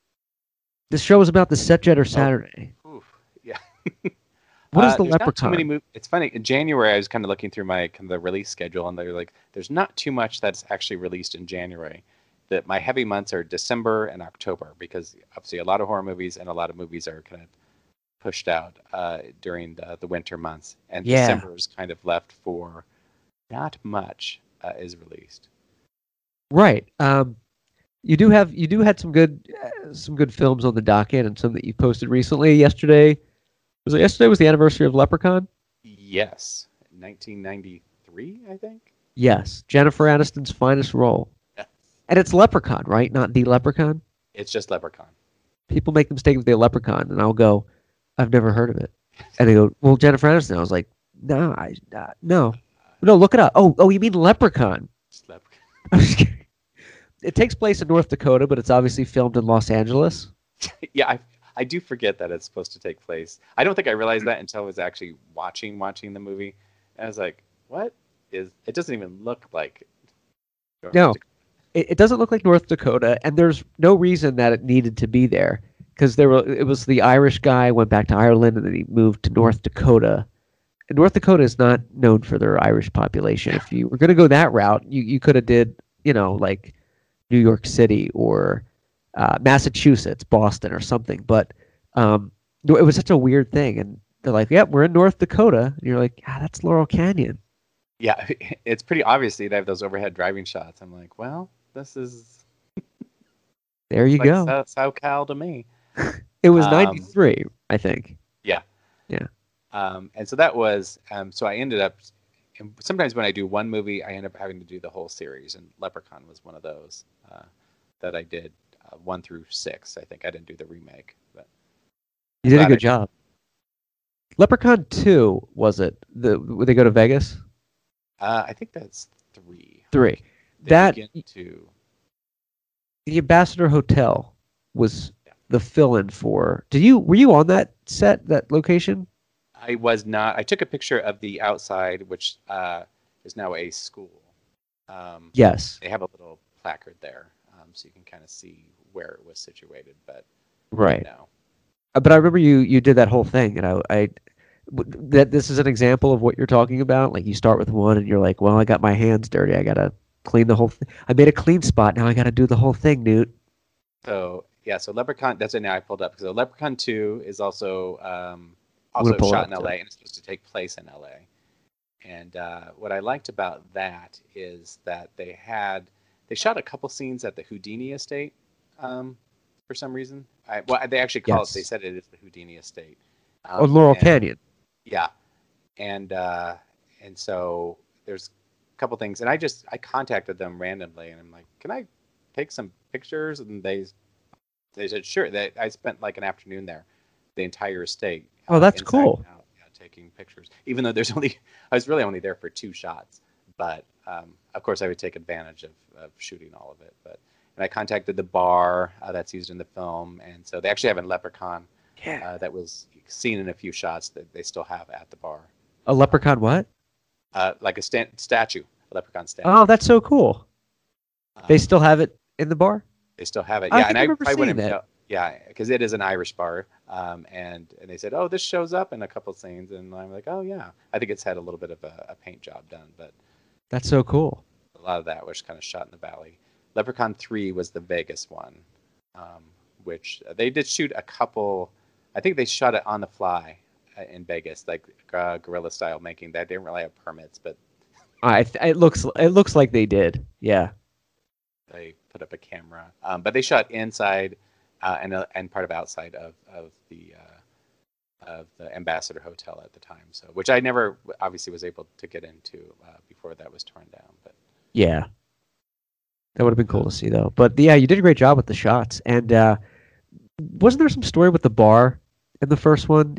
This show is about the Set Jetter Saturday. Yeah. What is the Leprechaun? It's funny. In January, I was kind of looking through my the release schedule, and they're like, "There's not too much that's actually released in January." That my heavy months are December and October, because obviously a lot of horror movies and a lot of movies are kind of pushed out during the winter months, and December is kind of left for not much is released. Right. You had some good films on the docket, and some that you posted recently. Yesterday was the anniversary of Leprechaun? Yes, 1993, I think. Yes, Jennifer Aniston's finest role. Yes. And it's Leprechaun, right? Not The Leprechaun. It's just Leprechaun. People make the mistake of The Leprechaun, and I'll go, I've never heard of it. And they go, well, Jennifer Aniston. I was like, no, no, look it up. Oh, you mean Leprechaun? It's Leprechaun. I'm just kidding. It takes place in North Dakota, but it's obviously filmed in Los Angeles. Yeah, I do forget that it's supposed to take place. I don't think I realized that until I was actually watching the movie. And I was like, it doesn't even look like North Dakota. It doesn't look like North Dakota, and there's no reason that it needed to be there, because it was the Irish guy went back to Ireland, and then he moved to North Dakota. And North Dakota is not known for their Irish population. If you were going to go that route, you could have did, like New York City or Massachusetts, Boston or something. But it was such a weird thing. And they're like, yep, we're in North Dakota. And you're like, that's Laurel Canyon. Yeah, it's pretty obvious they have those overhead driving shots. I'm like, well, this is... There you go. SoCal to me. It was 93, I think. Yeah. Yeah. And so that was... so I ended up... Sometimes when I do one movie, I end up having to do the whole series. And Leprechaun was one of those that I did 1 through 6. I think I didn't do the remake. But you did a good job. Leprechaun 2, was it? Would they go to Vegas? I think that's 3. 3. the Ambassador Hotel was Yeah. the fill-in for. Were you on that set, that location? I was not. I took a picture of the outside, which is now a school. Yes. They have a little placard there, so you can kind of see where it was situated. But Right. no, But I remember you did that whole thing, and that this is an example of what you're talking about. Like you start with one, and you're like, well, I got my hands dirty. I gotta clean the whole thing. I made a clean spot. Now I gotta do the whole thing, Newt. so yeah, so Leprechaun. That's it. Now I pulled up because Leprechaun 2 is also I'm gonna also pull it shot up in too. L.A. and it's supposed to take place in L.A. And what I liked about that is that they shot a couple scenes at the Houdini estate for some reason. Well, they actually call it. They Yes. said it is the Houdini estate. On Laurel And Canyon. yeah, and so there's a couple things, and I contacted them randomly, and I'm like, can I take some pictures? And they said sure. I spent like an afternoon there, the entire estate. Oh, that's Inside cool. and out, yeah, taking pictures. Even though I was really only there for 2 shots, but of course I would take advantage of shooting all of it. And I contacted the bar that's used in the film, and so they actually have a leprechaun Yeah. that was seen in a few shots that they still have at the bar, A leprechaun what? like a statue, a leprechaun statue. Oh, that's so cool. They Um, still have it in the bar? They still have it. I Yeah, think and I I remember probably seeing wouldn't. that. Yeah, because it is an Irish bar, and they said, "Oh, this shows up in a couple scenes," and I'm like, "Oh yeah." I think it's had a little bit of a paint job done, but That's so cool. a lot of that was kind of shot in the valley. Leprechaun 3 was the Vegas one, which they did shoot a couple. I think they shot it on the fly in Vegas, like guerrilla style making. That didn't really have permits, but It looks like they did. Yeah. they put up a camera. But they shot inside and part of outside of the Ambassador Hotel at the time. So, which I never obviously was able to get into before that was torn down. But Yeah. That would have been cool to see though. But yeah, you did a great job with the shots. And wasn't there some story with the bar in the first one?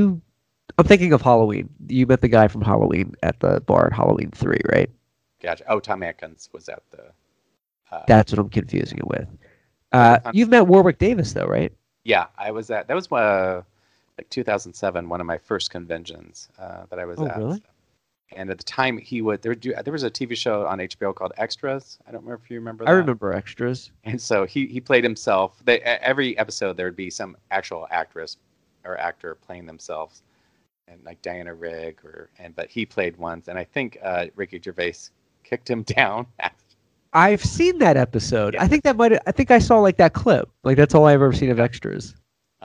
I'm thinking of Halloween. You met the guy from Halloween at the bar at Halloween 3, right? gotcha. Oh, Tom Atkins was at the. That's what I'm confusing it with. Leprechaun- You've met Warwick Davis though, right? Yeah, I was at. That was like 2007, one of my first conventions that I was Oh, at. really? And at the time, there was a TV show on HBO called Extras. I don't remember if you remember that. I remember extras. And so he played himself. Every episode there would be some actual actress or actor playing themselves, and like Diana Rigg but he played once, and I think Ricky Gervais kicked him down. I've seen that episode. Yeah. I think I saw like that clip. Like that's all I've ever seen of extras.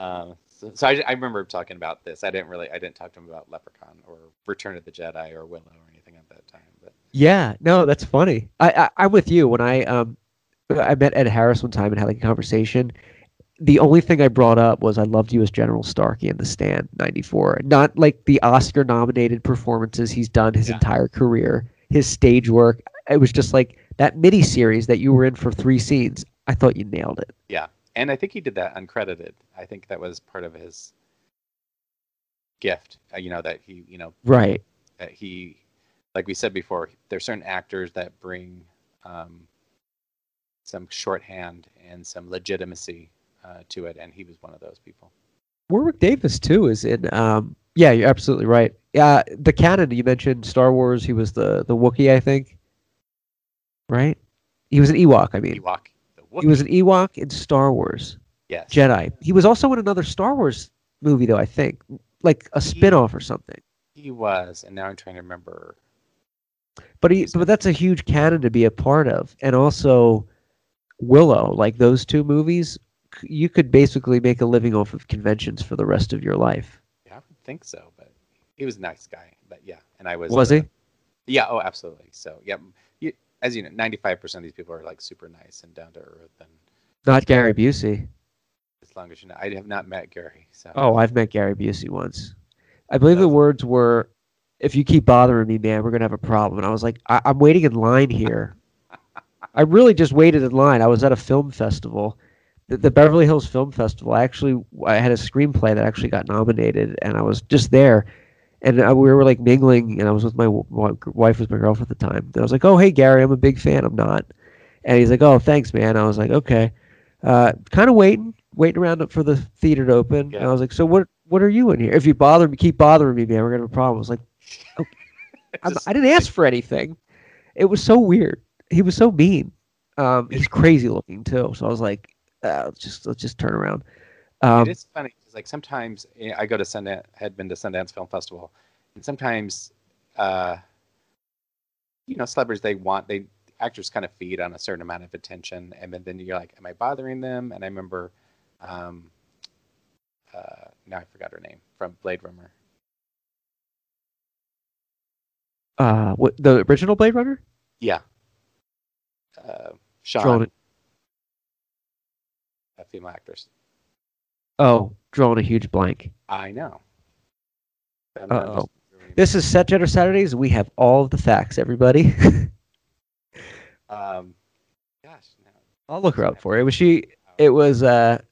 So I remember talking about this. I didn't talk to him about Leprechaun or Return of the Jedi or Willow or anything at that time. But Yeah, no, that's funny. I'm with you. When I met Ed Harris one time and had like a conversation, the only thing I brought up was I loved you as General Starkey in The Stand '94. Not like the Oscar nominated performances he's done his Yeah. entire career, his stage work. It was just like that mini series that you were in for 3 scenes. I thought you nailed it. yeah, and I think he did that uncredited. I think that was part of his gift. That he Right. that he, like we said before, there's certain actors that bring some shorthand and some legitimacy to it, and he was one of those people. Warwick Davis too is in. Yeah, you're absolutely right. Yeah, the canon you mentioned Star Wars. He was the Wookiee, I think. Right. He was an Ewok. I mean, Ewok, the Wookiee. he was an Ewok in Star Wars Yes. Jedi. He was also in another Star Wars movie, though. I think like a spin-off or something. He was, and now I'm trying to remember. But that's a huge canon to be a part of, and also Willow. Like those 2 movies, you could basically make a living off of conventions for the rest of your life. Yeah, I would think so, but he was a nice guy. But yeah, and I was. Was he? Yeah. Oh, absolutely. So yeah, as you know, 95% of these people are like super nice and down to earth, and Not Gary Busey. as long as you know, I have not met Gary. So Oh, I've met Gary Busey once. I believe the words were, "If you keep bothering me, man, we're gonna have a problem." And I was like, I'm waiting in line here. I really just waited in line. I was at a film festival, the Beverly Hills Film Festival. I had a screenplay that actually got nominated, and I was just there, and we were like mingling, and I was with my wife, was my girlfriend at the time. And I was like, "Oh, hey, Gary, I'm a big fan." I'm not. And he's like, "Oh, thanks, man." I was like, "Okay." Kind of waiting around for the theater to open. And Yeah. I was like, "So what are you in here? If you bother me, keep bothering me, man. We're gonna have a problem." I was like, "Oh, Just I didn't ask for anything." It was so weird. He was so mean. it, He's crazy looking too. So I was like, let's just turn around. it Um, is funny 'cause, like sometimes I go to Sundance, had been to Sundance Film Festival, and sometimes uh, celebrities they actors kind of feed on a certain amount of attention, and then you're like, am I bothering them? And I remember, um, now I forgot her name from Blade Runner. what the original Blade Runner? Yeah, Drawing, Sean, a female actress. drawing a huge blank. I know. I'm Uh just oh. This is Set Jetter Saturdays. We have all of the facts, everybody. um, gosh, no. I'll look her up for you. It was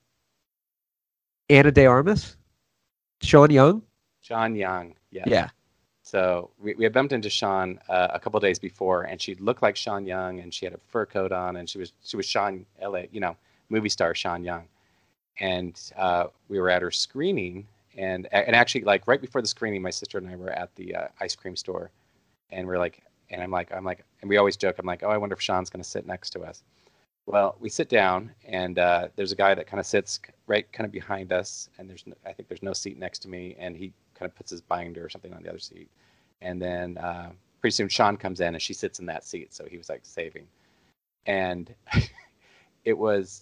Anna De Armas, Sean Young. Sean Young. Yes. Yeah. So we had bumped into Sean a couple days before, and she looked like Sean Young, and she had a fur coat on, and she was Sean L.A. Movie star Sean Young, and we were at her screening, and actually like right before the screening, my sister and I were at the ice cream store, and we're like, and I'm like, and we always joke, I'm like, oh, I wonder if Sean's going to sit next to us. Well, we sit down, and there's a guy that kind of sits right kind of behind us, and I think there's no seat next to me, and he kind of puts his binder or something on the other seat. And then pretty soon Sean comes in and she sits in that seat. So he was like saving. And it was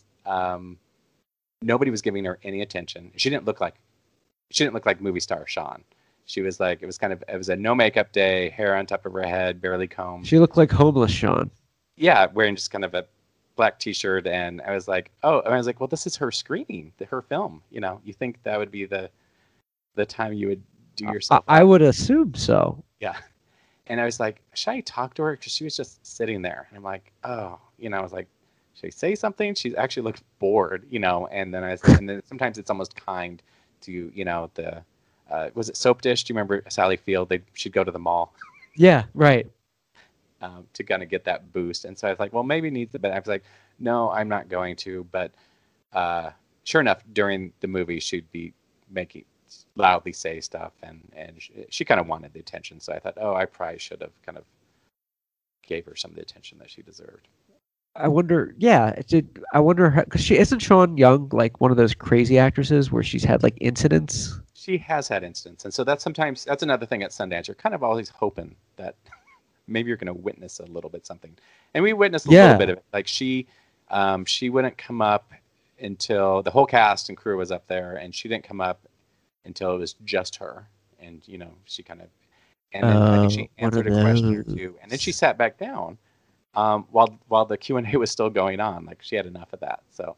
nobody was giving her any attention. She didn't look like movie star Sean. She was like, it was a no makeup day, hair on top of her head, barely combed. She looked like homeless Sean. Yeah, wearing just kind of a black t-shirt. And I was like, oh, and I was like, well, this is her screening, her film. You think that would be the time you would do yourself. I would assume so. Yeah. And I was like, should I talk to her? Because she was just sitting there. And I'm like, oh, I was like, should I say something? She actually looked bored, and then and then sometimes it's almost kind to, the, was it Soap Dish? Do you remember Sally Field? She'd go to the mall. Yeah, right. To kind of get that boost. And so I was like, well, maybe needs it. But I was like, no, I'm not going to. But sure enough, during the movie, she'd be loudly say stuff, and she kind of wanted the attention. So I thought, oh, I probably should have kind of gave her some of the attention that she deserved. I wonder, I wonder, because she isn't Sean Young like one of those crazy actresses where she's had like incidents? She has had incidents. And so that's another thing at Sundance. You're kind of always hoping that maybe you're going to witness a little bit something. And we witnessed a little bit of it. Like she wouldn't come up until the whole cast and crew was up there, and she didn't come up until it was just her. And, she kind of, and then I think she answered a question or two, and then she sat back down while the Q&A was still going on. Like, she had enough of that. So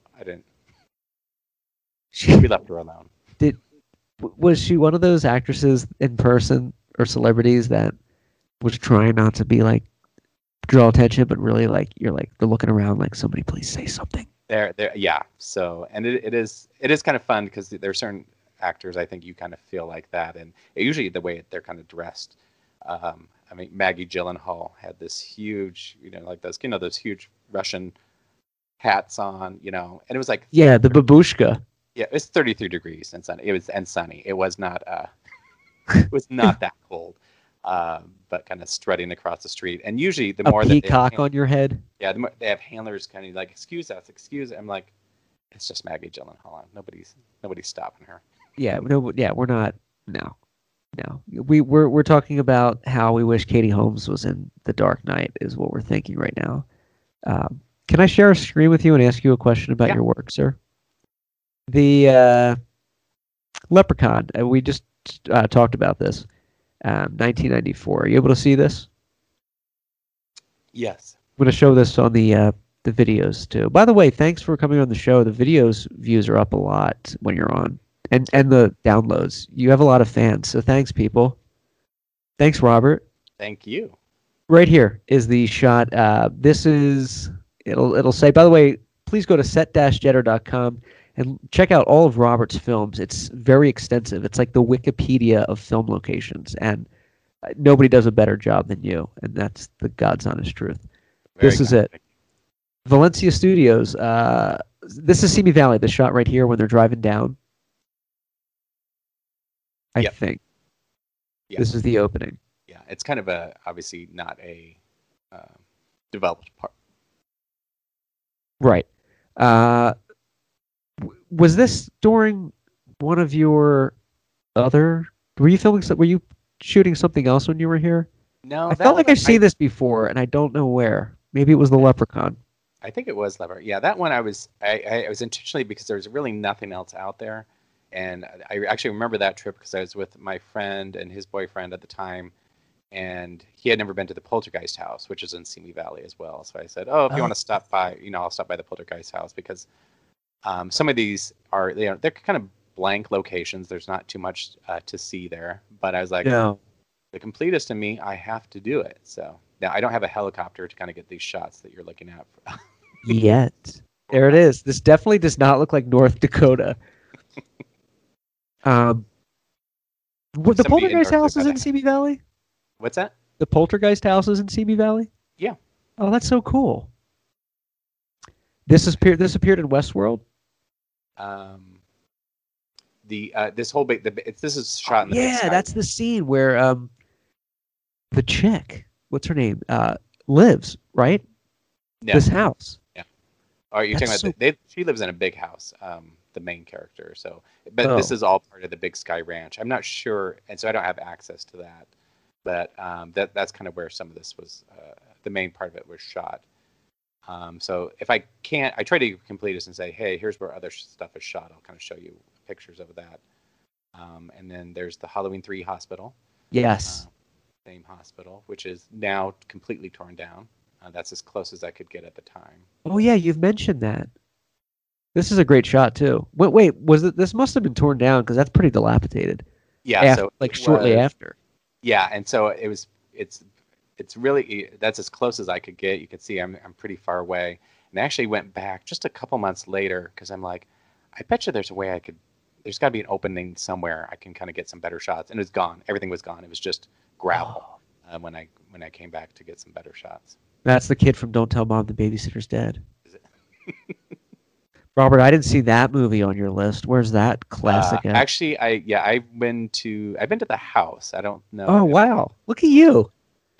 we left her alone. Was she one of those actresses in person or celebrities that was trying not to be like draw attention, but really like you're like they're looking around like somebody please say something? Yeah. So, and it is kind of fun because there are certain actors I think you kind of feel like that, and usually the way they're kind of dressed. I mean, Maggie Gyllenhaal had this huge, like those huge Russian hats on, and it was like the babushka. Yeah, it was 33 degrees and sunny. And sunny. It was not that cold. But kind of strutting across the street. And usually the more that peacock on your head. Yeah, the more they have handlers kind of like, excuse us. I'm like, it's just Maggie Gyllenhaal. Nobody's stopping her. Yeah, no, yeah, we're not. No. We're talking about how we wish Katie Holmes was in The Dark Knight is what we're thinking right now. Can I share a screen with you and ask you a question about your work, sir? The Leprechaun. We just talked about this. 1994. Are you able to see this? Yes. I'm going to show this on the videos too. By the way, thanks for coming on the show. The videos views are up a lot when you're on, and the downloads. You have a lot of fans, so thanks, people. Thanks, Robert. Thank you. Right here is the shot. This is it'll say. By the way, please go to set-jetter.com and check out all of Robert's films. It's very extensive. It's like the Wikipedia of film locations, and nobody does a better job than you, and that's the God's honest truth. This is it. Valencia Studios. This is Simi Valley. The shot right here when they're driving down. I Yep. think Yeah. this is the opening. Yeah, it's kind of obviously not a developed part. Right. Was this during one of your other? Were you filming? Were you shooting something else when you were here? No, I that felt like one, I've seen this before, and I don't know where. Maybe it was the Leprechaun. I think it was Lever. Yeah, that one I was intentionally because there was really nothing else out there, and I actually remember that trip because I was with my friend and his boyfriend at the time, and he had never been to the Poltergeist house, which is in Simi Valley as well. So I said, "Oh, if you want to stop by, I'll stop by the Poltergeist house because some of these are they're kind of blank locations. There's not too much to see there." But I was like, No. the completist in me, I have to do it. So now I don't have a helicopter to kind of get these shots that you're looking at. Yet. There it is. This definitely does not look like North Dakota. The Somebody in Poltergeist North house is Dakota. in Simi Valley? What's that? The Poltergeist house is in Simi Valley? Yeah. Oh, that's so cool. This appeared in Westworld? This whole this is shot in the big Yeah, sky. that's the scene where the chick, what's her name, lives, right? Yeah. This house. Are you talking That's about she lives in a big house, the main character. So, but this Oh. is all part of the Big Sky Ranch. I'm not sure, and so I don't have access to that. But that's kind of where some of this was. The main part of it was shot. So if I can't, I try to complete this and say, hey, here's where other stuff is shot. I'll kind of show you pictures of that. And then there's the Halloween 3 hospital. Yes. Same hospital, which is now completely torn down. That's as close as I could get at the time. Oh yeah, you've mentioned that. This is a great shot too. Wait, was it? This must have been torn down because that's pretty dilapidated. Yeah, so like it shortly was- after. Yeah, and so it's really that's as close as I could get. You can see I'm pretty far away, and I actually went back just a couple months later because I'm like, I bet you there's a way there's got to be an opening somewhere I can kind of get some better shots, and it was gone. Everything was gone. It was just gravel when I came back to get some better shots. That's the kid from Don't Tell Mom the Babysitter's Dead. Is it? Robert, I didn't see that movie on your list. Where's that classic at? Actually, I've been to the house. I don't know. Oh wow, look at you.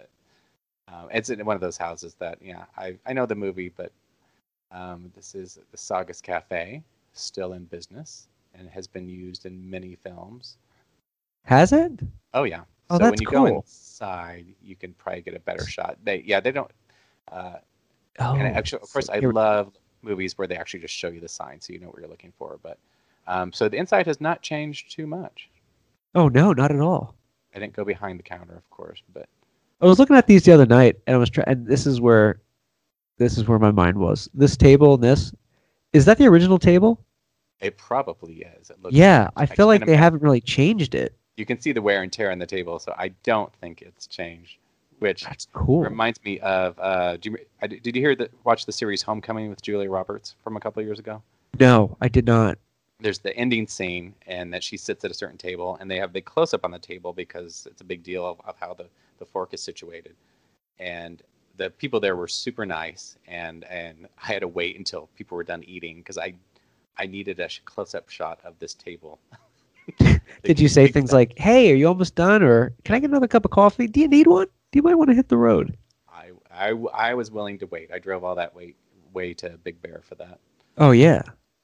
It's in one of those houses that I know the movie, but this is the Saugus Cafe, still in business and has been used in many films. Has it? Oh yeah. Oh, So that's when you cool. go inside, you can probably get a better shot. They don't. Oh, And actually, of course, I here- love movies where they actually just show you the sign so you know what you're looking for. But so the inside has not changed too much. Oh no, not at all. I didn't go behind the counter, of course, but I was looking at these the other night, and I was trying. And this is where my mind was. This table and this, is that the original table? it probably is. It looks. Yeah, I feel like can't they imagine. haven't really changed it. You can see the wear and tear on the table, so I don't think it's changed. Which That's cool. reminds me of. Did you watch the series Homecoming with Julia Roberts from a couple of years ago? No, I did not. There's the ending scene, and that she sits at a certain table, and they close up on the table because it's a big deal of how the fork is situated. And the people there were super nice, and I had to wait until people were done eating because I needed a close up shot of this table. Did you say things like, "Hey, are you almost done?" Or "Can I get another cup of coffee? Do you need one? Do you might want to hit the road?" I was willing to wait. I drove all that way to Big Bear for that. Oh yeah.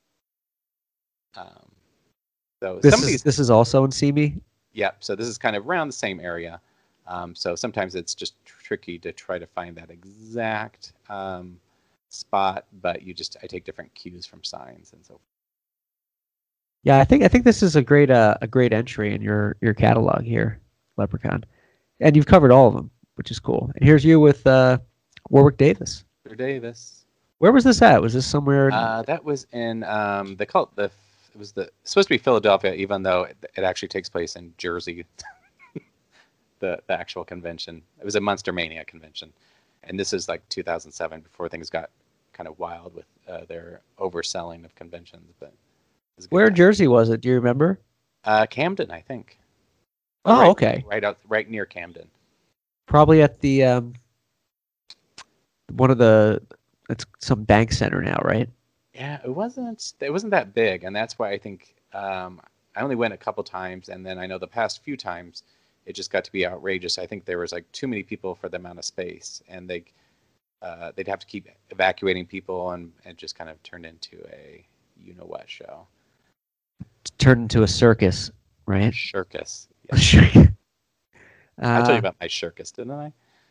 So This some of these, is also in Simi. yeah. So this is kind of around the same area. So sometimes it's just tricky to try to find that exact spot, but I take different cues from signs and so. Yeah, I think this is a great entry in your catalog here, Leprechaun, and you've covered all of them, which is cool. And here's you with Warwick Davis. Mr. Davis. Where was this at? Was this somewhere? That was in it was supposed to be Philadelphia, even though it actually takes place in Jersey. the actual convention. It was a Monster Mania convention, and this is like 2007 before things got kind of wild with their overselling of conventions. But it was a good Where in time. Jersey was it? Do you remember? Camden, I think. Oh, Right- okay. Right near Camden. Probably at the one of the it's some bank center now, right? Yeah, it wasn't that big, and that's why I think I only went a couple times, and then I know the past few times it just got to be outrageous. I think there was like too many people for the amount of space, and they'd have to keep evacuating people, and it just kind of turned into a you know what show. It's turned into a circus, right? Circus. A Yes. circus. I told you Uh, about my circus, didn't I?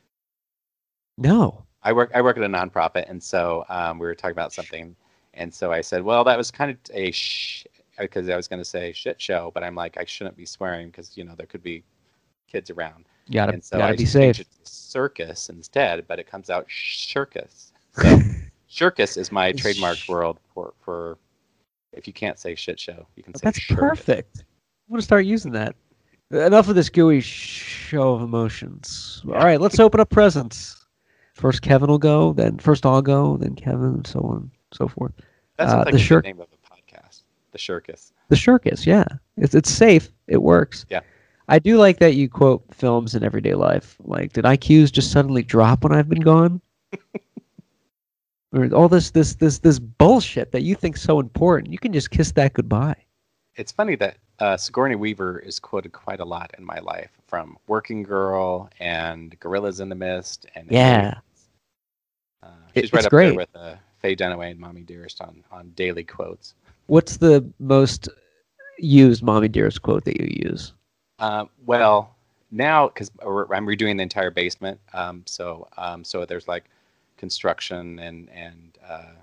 no. I work at a nonprofit, and so we were talking about something, and so I said, well, that was kind of because I was going to say shit show, but I'm like, I shouldn't be swearing because there could be kids around, and so Gotta I be changed safe. it to circus instead, but it comes out circus. So circus is my It's trademarked word for if you can't say shit show, you can say That's circus. perfect. I'm gonna start using that. Enough of this gooey show of emotions. Yeah. All right, let's open up presents. First Kevin will go, then first I'll go, then Kevin, and so on and so forth. That sounds like The a shirk, good name of a podcast. The circus. the circus, yeah, it's safe. It works. Yeah. I do like that you quote films in everyday life. Like, did IQs just suddenly drop when I've been gone? Or all this bullshit that you think so important. You can just kiss that goodbye. It's funny that Sigourney Weaver is quoted quite a lot in my life, from Working Girl and Gorillas in the Mist, and Yeah, she's right it's up great. there with Faye Dunaway and Mommy Dearest on daily quotes. What's the most used Mommy Dearest quote that you use? Well, now because I'm redoing the entire basement, so there's like construction and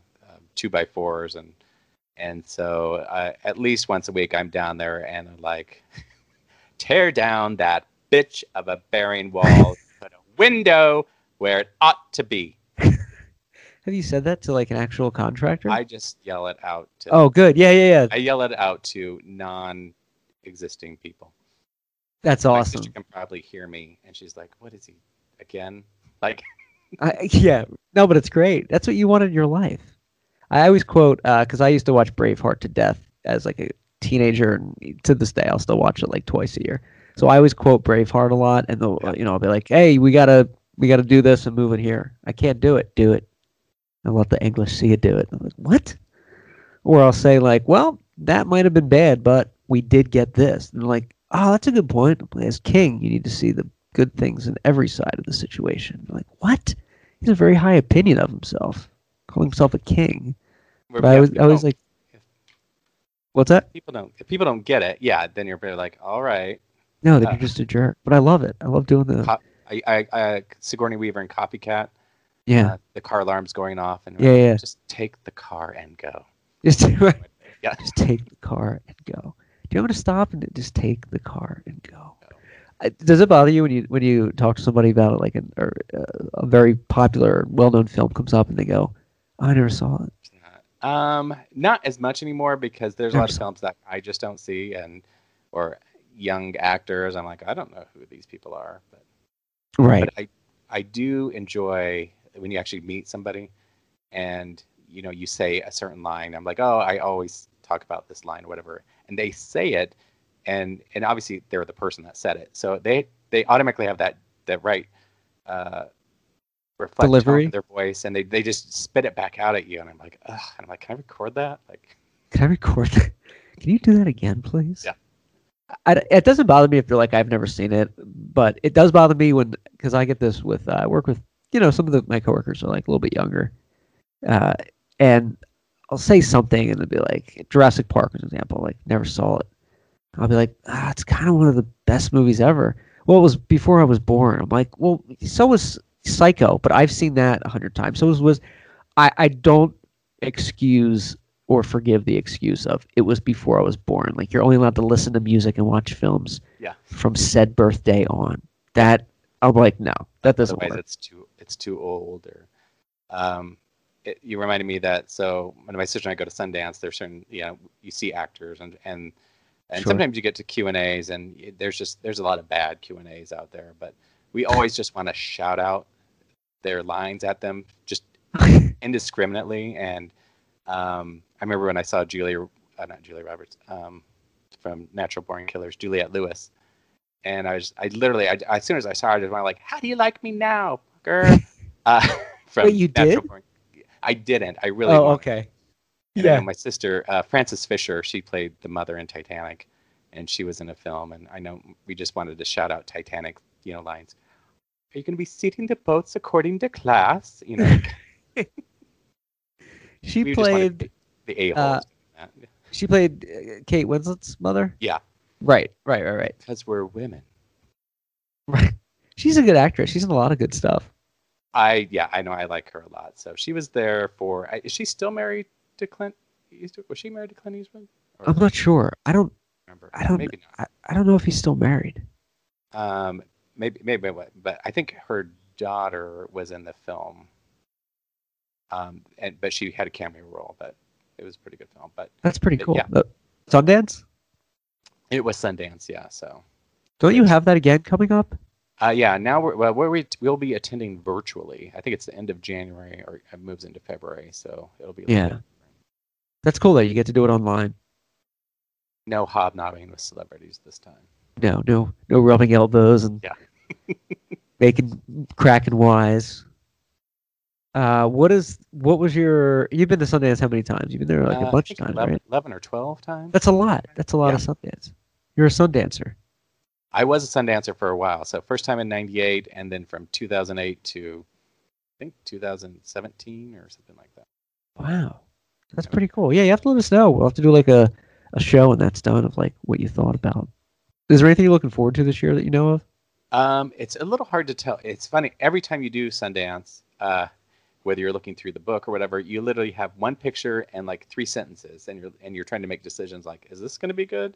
2x4s and so at least once a week I'm down there and I'm like, tear down that bitch of a bearing wall, put a window where it ought to be. Have you said that to like an actual contractor? I just yell it out to. Oh, good. Yeah. I yell it out to non-existing people. That's My awesome. sister can probably hear me, and she's like, "What is he again?" Like, Yeah. No, but it's great. That's what you want in your life. I always quote because I used to watch Braveheart to death as like a teenager, and to this day I'll still watch it like twice a year. So I always quote Braveheart a lot, and I'll be like, "Hey, we gotta do this and move it here. I can't do it. Do it. And let the English see you do it." I'm like, what? Or I'll say like, "Well, that might have been bad, but we did get this." And they're like, "Oh, that's a good point. As king, you need to see the good things in every side of the situation." I'm like, what? He has a very high opinion of himself, calling himself a king. But I was like, what's that? if people don't get it, yeah, then you're very like, all right. No, then you're just a jerk. But I love it. I love doing the Sigourney Weaver and Copycat. yeah. The car alarm's going off, and Yeah. just take the car and go. Just Yeah. just take the car and go. Do you want me to stop and just take the car and go? Does it bother you when you talk to somebody about it, like a very popular, well-known film comes up and they go, "Oh, I never saw it." Not as much anymore because there's a Never lot of saw films that I just don't see, or young actors. I'm like, I don't know who these people are, but Right. I do enjoy when you actually meet somebody, and you say a certain line. I'm like, oh, I always talk about this line or whatever, and they say it, and obviously they're the person that said it, so they automatically have that right reflect tone Delivery? in their voice, and they just spit it back out at you, and I'm like, ugh, and I'm like, can I record that? Like, Can I record that? Can you do that again, please? Yeah. It doesn't bother me if they're like, I've never seen it, but it does bother me because I get this with I work with some of my coworkers are like a little bit younger, and I'll say something and they'll be like, Jurassic Park, as an example, like never saw it. I'll be like, it's kind of one of the best movies ever. Well, it was before I was born. I'm like, well, so was Psycho, but I've seen that 100 times. So was I don't excuse or forgive the excuse of it was before I was born. Like, you're only allowed to listen to music and watch films Yeah. from said birthday on. That I'm like, no, that doesn't otherwise work. it's too old, or you reminded me that, so when my sister and I go to Sundance, there's certain, you see actors and Sure. sometimes you get to Q&As, and there's a lot of bad Q&As out there, but we always just want to shout out their lines at them just indiscriminately. And I remember when I saw not Julia Roberts, from Natural Born Killers, Juliette Lewis, and as soon as I saw her, I just went like, "How do you like me now, girl?" From Wait, you Natural did? Born. I didn't. I really Oh, wanted. okay. And I know Yeah. my sister, Frances Fisher, she played the mother in Titanic, and she was in a film. And I know we just wanted to shout out Titanic, lines. Are you going to be seating the boats according to class? She We just wanted played. the Uh, a-holes. she played Kate Winslet's mother. Yeah, Right. Right. Right. Right. because we're women. Right. She's a good actress. She's in a lot of good stuff. I know I like her a lot. So she was there for. Is she still married to Clint Eastwood? Was she married to Clint Eastwood? Or I'm not sure. I don't. remember. I don't. Maybe not. I don't know if he's still married. Maybe, but I think her daughter was in the film. But she had a cameo role, but it was a pretty good film. But That's pretty cool. yeah. Sundance. it was Sundance, yeah. So Don't you have that again coming up? yeah, now we'll be attending virtually. I think it's the end of January, or it moves into February, so it'll be Yeah. That's cool that you get to do it online. no hobnobbing with celebrities this time. No rubbing elbows and Yeah. making cracking wise. What was your? You've been to Sundance how many times? You've been there like a I bunch of think times, 11, right? 11 or 12 times. That's a lot. That's a lot of Sundance. You're a Sundancer. I was a Sundancer for a while. So first time in '98, and then from 2008 to I think 2017 or something like that. Wow, that's pretty cool. Yeah, you have to let us know. We'll have to do like a show when that's done of like what you thought about. Is there anything you're looking forward to this year that you know of? It's a little hard to tell. It's funny. Every time you do Sundance, whether you're looking through the book or whatever, you literally have one picture and like 3 sentences, and you're trying to make decisions like, is this going to be good?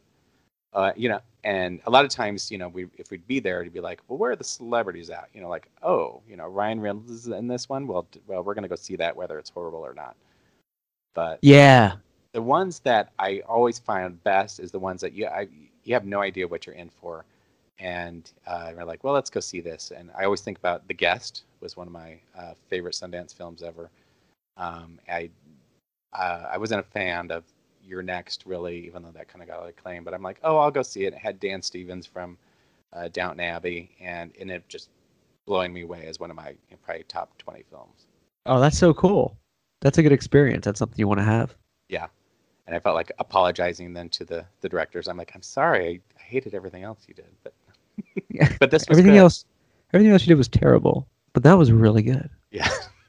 And a lot of times, if we'd be there, it'd be like, well, where are the celebrities at? Like, oh, Ryan Reynolds is in this one. Well, we're going to go see that, whether it's horrible or not. But Yeah. the ones that I always find best is the ones that you have no idea what you're in for, and we're like, well, let's go see this. And I always think about The Guest was one of my favorite Sundance films ever. I wasn't a fan of You're Next, really, even though that kind of got acclaim. But I'm like, oh, I'll go see it. It had Dan Stevens from Downton Abbey, and it just blowing me away as one of my probably top 20 films. Oh, that's so cool. That's a good experience. That's something you want to have. Yeah. And I felt like apologizing then to the directors. I'm like, I'm sorry, I hated everything else you did, but but this was everything good. else you did was terrible, but that was really good. Yeah.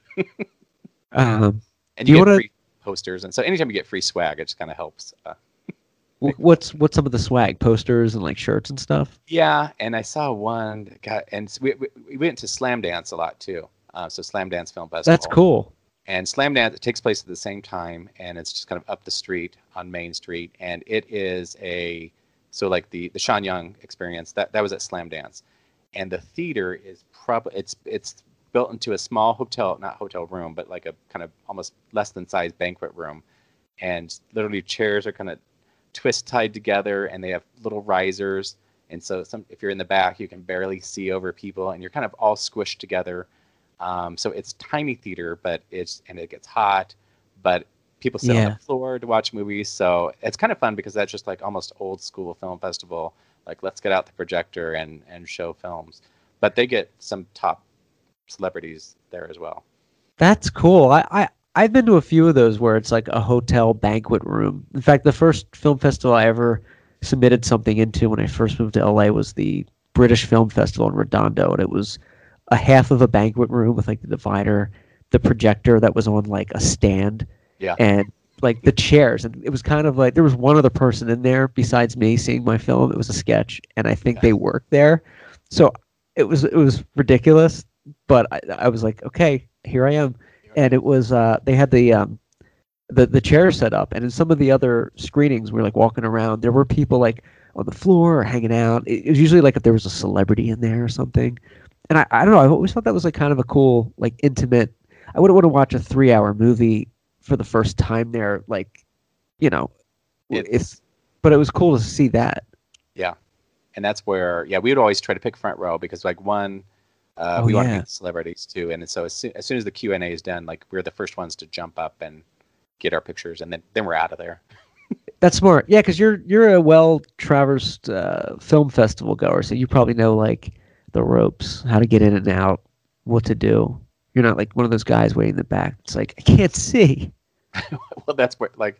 Um, And Do you you get wanna- free posters, and so anytime you get free swag, it just kind of helps. what's some of the swag? Posters and like shirts and stuff. Yeah, and I saw one that and so we went to Slam Dance a lot too. So Slam Dance Film Festival. That's cool. And Slam Dance, it takes place at the same time, and it's just kind of up the street on Main Street, and it is so like the Sean Young experience that was at Slam Dance, and the theater is it's built into a small not hotel room, but like a kind of almost less than size banquet room, and literally chairs are kind of twist tied together, and they have little risers, and so if you're in the back, you can barely see over people, and you're kind of all squished together. So it's tiny theater, but it gets hot, but people sit on the floor to watch movies. So it's kind of fun because that's just like almost old school film festival. Like, let's get out the projector and show films, but they get some top celebrities there as well. That's cool. I've been to a few of those where it's like a hotel banquet room. In fact, the first film festival I ever submitted something into when I first moved to LA was the British Film Festival in Redondo, and it was a half of a banquet room with like the divider, the projector that was on like a stand, and like the chairs, and it was kind of like there was one other person in there besides me seeing my film. It was a sketch, and I think they worked there, so it was ridiculous. But I was like, okay, here I am, and it was they had the chairs set up, and in some of the other screenings, we were like walking around. There were people like on the floor or hanging out. It was usually like if there was a celebrity in there or something. And I don't know. I always thought that was like kind of a cool, like intimate. I wouldn't want to watch a 3-hour movie for the first time there, like, but it was cool to see that. Yeah, and that's where we would always try to pick front row because like we want to meet celebrities too, and so as soon as the Q&A is done, like we're the first ones to jump up and get our pictures, and then we're out of there. That's smart. Yeah, because you're a well-traversed film festival goer, so you probably know like the ropes, how to get in and out, what to do. You're not like one of those guys waiting in the back. It's like I can't see. Well, that's what like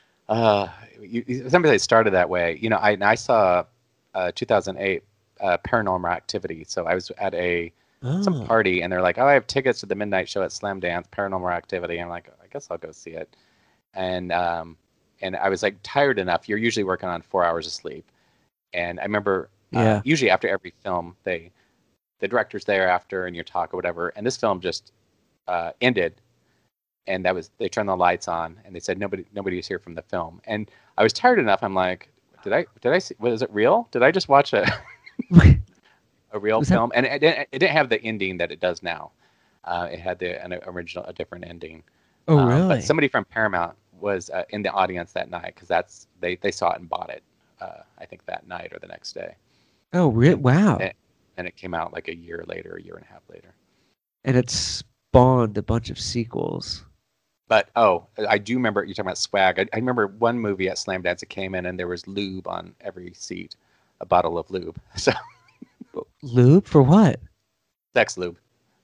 somebody started that way. I saw 2008 Paranormal Activity. So I was at some Oh, party, and they're like, "Oh, I have tickets to the midnight show at Slam Dance Paranormal Activity." I'm like, "I guess I'll go see it." And I was like tired enough. You're usually working on 4 hours of sleep, and I remember yeah. usually after every film, the director's there after, and you talk or whatever. And this film just ended, and they turned the lights on, and they said nobody was here from the film. And I was tired enough. I'm like, did I see? Was it real? Did I just watch a real Was that? film? And it didn't have the ending that it does now. It had a different ending. Oh, But really? somebody from Paramount was in the audience that night because they saw it and bought it. I think that night or the next day, Oh, and wow. it, and it came out like a year later, a year and a half later. And it spawned a bunch of sequels. But I do remember you talking about swag. I remember one movie at Slam Dance that came in and there was lube on every seat, a bottle of lube. So Lube for what? sex lube.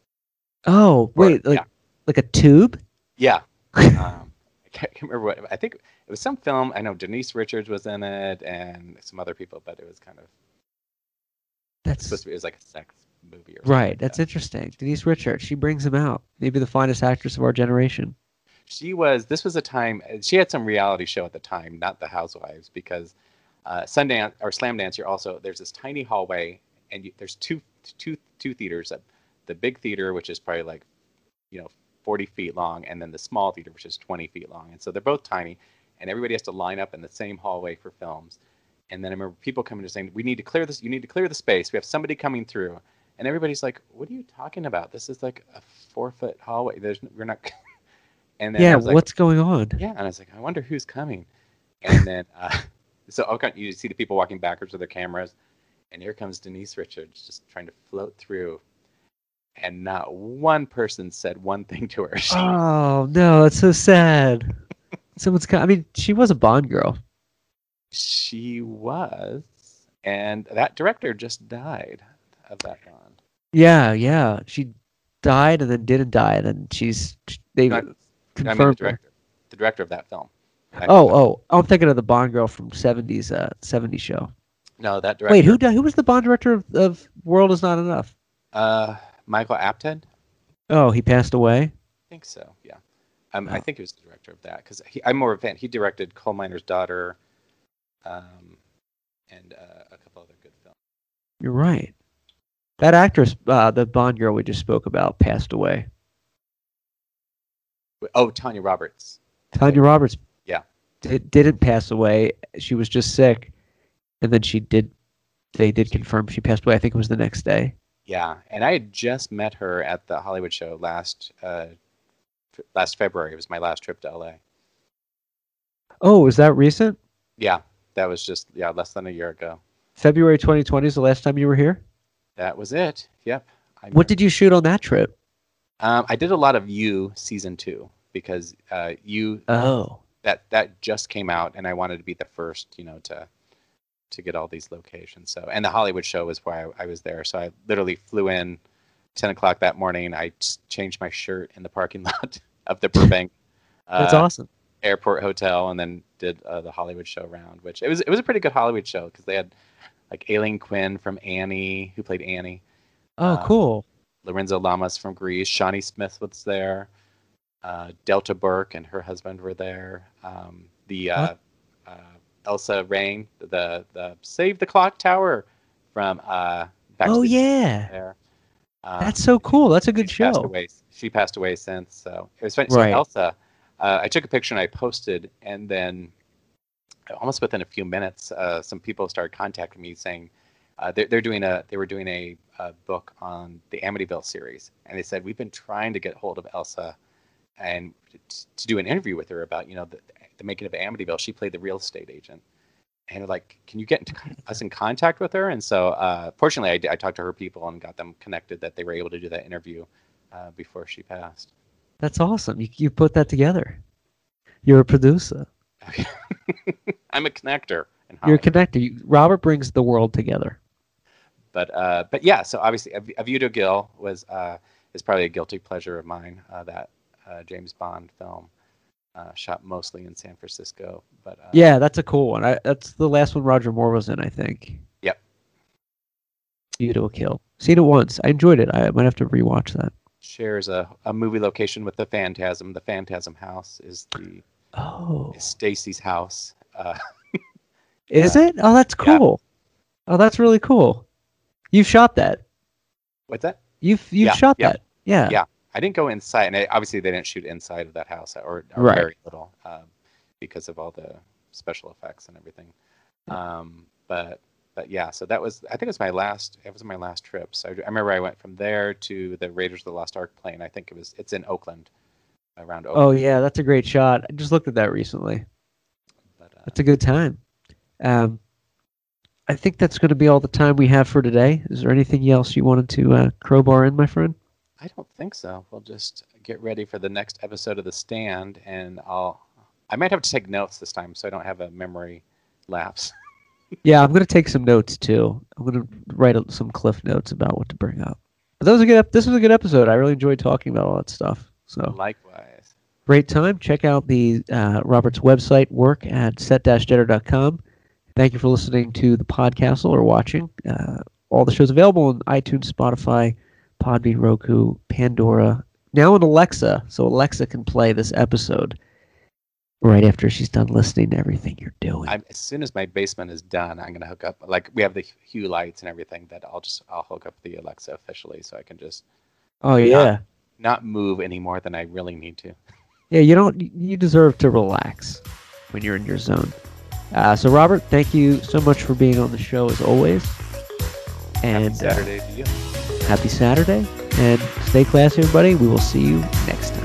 Oh, Or wait, like a tube? yeah. I can't remember what. I think it was some film. I know Denise Richards was in it and some other people, but it was kind of That's supposed to be. It was like a sex movie or something right. like That's that. interesting. Denise Richards, she brings him out. Maybe the finest actress of our generation. This was a time, she had some reality show at the time, not the Housewives, because Sundance or Slam Dance, there's this tiny hallway, and there's two theaters. The big theater, which is probably like, 40 feet long, and then the small theater, which is 20 feet long. And so they're both tiny, and everybody has to line up in the same hallway for films. And then I remember people coming to saying, "We need to clear this. You need to clear the space. We have somebody coming through." And everybody's like, "What are you talking about? This is like a 4 foot hallway. We're not." And then I Yeah, was like, what's going on? yeah, and I was like, I wonder who's coming. And then, so okay, you see the people walking backwards with their cameras, and here comes Denise Richards just trying to float through, and not one person said one thing to her. Oh, no, that's so sad. I mean, she was a Bond girl. She was, and that director just died of that Bond. Yeah, yeah. She died and then didn't die, and then they No, I mean confirmed her. the director of that film. I'm thinking of the Bond girl from '70s show. No, that Wait, director, who was the Bond director of World Is Not Enough? Michael Apted. Oh, he passed away. I think so. Yeah. I Oh, think he was the director of that because I'm more of a fan. He directed Coal Miner's Daughter, and a couple other good films. you're right. That actress, the Bond girl we just spoke about, passed away. Oh, Tanya Roberts. Tanya Roberts Yeah, didn't pass away. She was just sick, and then she did. They did confirm she passed away. I think it was the next day. yeah. And I had just met her at the Hollywood show last February. It was my last trip to LA. Oh, was that recent? Yeah, that was just less than a year ago. February 2020 is the last time you were here. That was it. Yep. What did you shoot on that trip? I did a lot of You season 2 because You Oh, that just came out, and I wanted to be the first, to get all these locations. So, and the Hollywood show was where I was there. So I literally flew in 10 o'clock that morning. I just changed my shirt in the parking lot of the Burbank that's awesome. airport hotel, and then did the Hollywood show round, which it was a pretty good Hollywood show because they had like Aileen Quinn from Annie, who played Annie, Oh, um, cool. Lorenzo Lamas from Grease, Shawnee Smith was there, Delta Burke and her husband were there. The What? Elsa Rain, the Save the Clock Tower from Back to Oh, the Future yeah. there. That's so cool. That's a good She's passed show. away. She passed away since, so it was funny. Right. So Elsa, I took a picture and I posted, and then almost within a few minutes, some people started contacting me saying they were doing a book on the Amityville series, and they said we've been trying to get hold of Elsa and to do an interview with her about the making of Amityville. She played the real estate agent, and they're like, can you get us in contact with her? And so fortunately, I talked to her people and got them connected that they were able to do that interview before she passed. That's awesome. You put that together. You're a producer. I'm a connector in You're a Hollywood. connector. Robert brings the world together. But yeah, so obviously Avuto Gil was is probably a guilty pleasure of mine. That James Bond film, shot mostly in San Francisco, but Yeah, that's a cool one. That's the last one Roger Moore was in, I think. Yep. View to a Kill. Seen it once. I enjoyed it. I might have to rewatch that. shares a movie location with the Phantasm. The Phantasm house is Stacy's house. Is it? Oh, that's cool. Yeah. Oh, that's really cool. You've shot that. What's that? You've shot that. Yeah. Yeah. I didn't go inside, and obviously they didn't shoot inside of that house, or right. Very little, because of all the special effects and everything. But yeah, so that was, I think it was my last trip. So I remember I went from there to the Raiders of the Lost Ark plane. I think it's in Oakland, around Oakland. Oh yeah, that's a great shot. I just looked at that recently. But, that's a good time. I think that's going to be all the time we have for today. Is there anything else you wanted to crowbar in, my friend? I don't think so. We'll just get ready for the next episode of The Stand, and I might have to take notes this time so I don't have a memory lapse. Yeah, I'm going to take some notes too. I'm going to write some cliff notes about what to bring up. But this was a good episode. I really enjoyed talking about all that stuff. So likewise. Great time. Check out the Robert's website, work at set-jetter.com. Thank you for listening to the Podcastle or watching. All the shows available on iTunes, Spotify, Podbean, Roku, Pandora, now on Alexa, so Alexa can play this episode right after she's done listening to everything you're doing. As soon as my basement is done, I'm going to hook up, like we have the Hue lights and everything, that I'll hook up the Alexa officially, so I can just not move any more than I really need to. Yeah, you deserve to relax when you're in your zone. So Robert, thank you so much for being on the show as always. And happy Saturday to you. Happy Saturday, and stay classy, everybody. We will see you next time.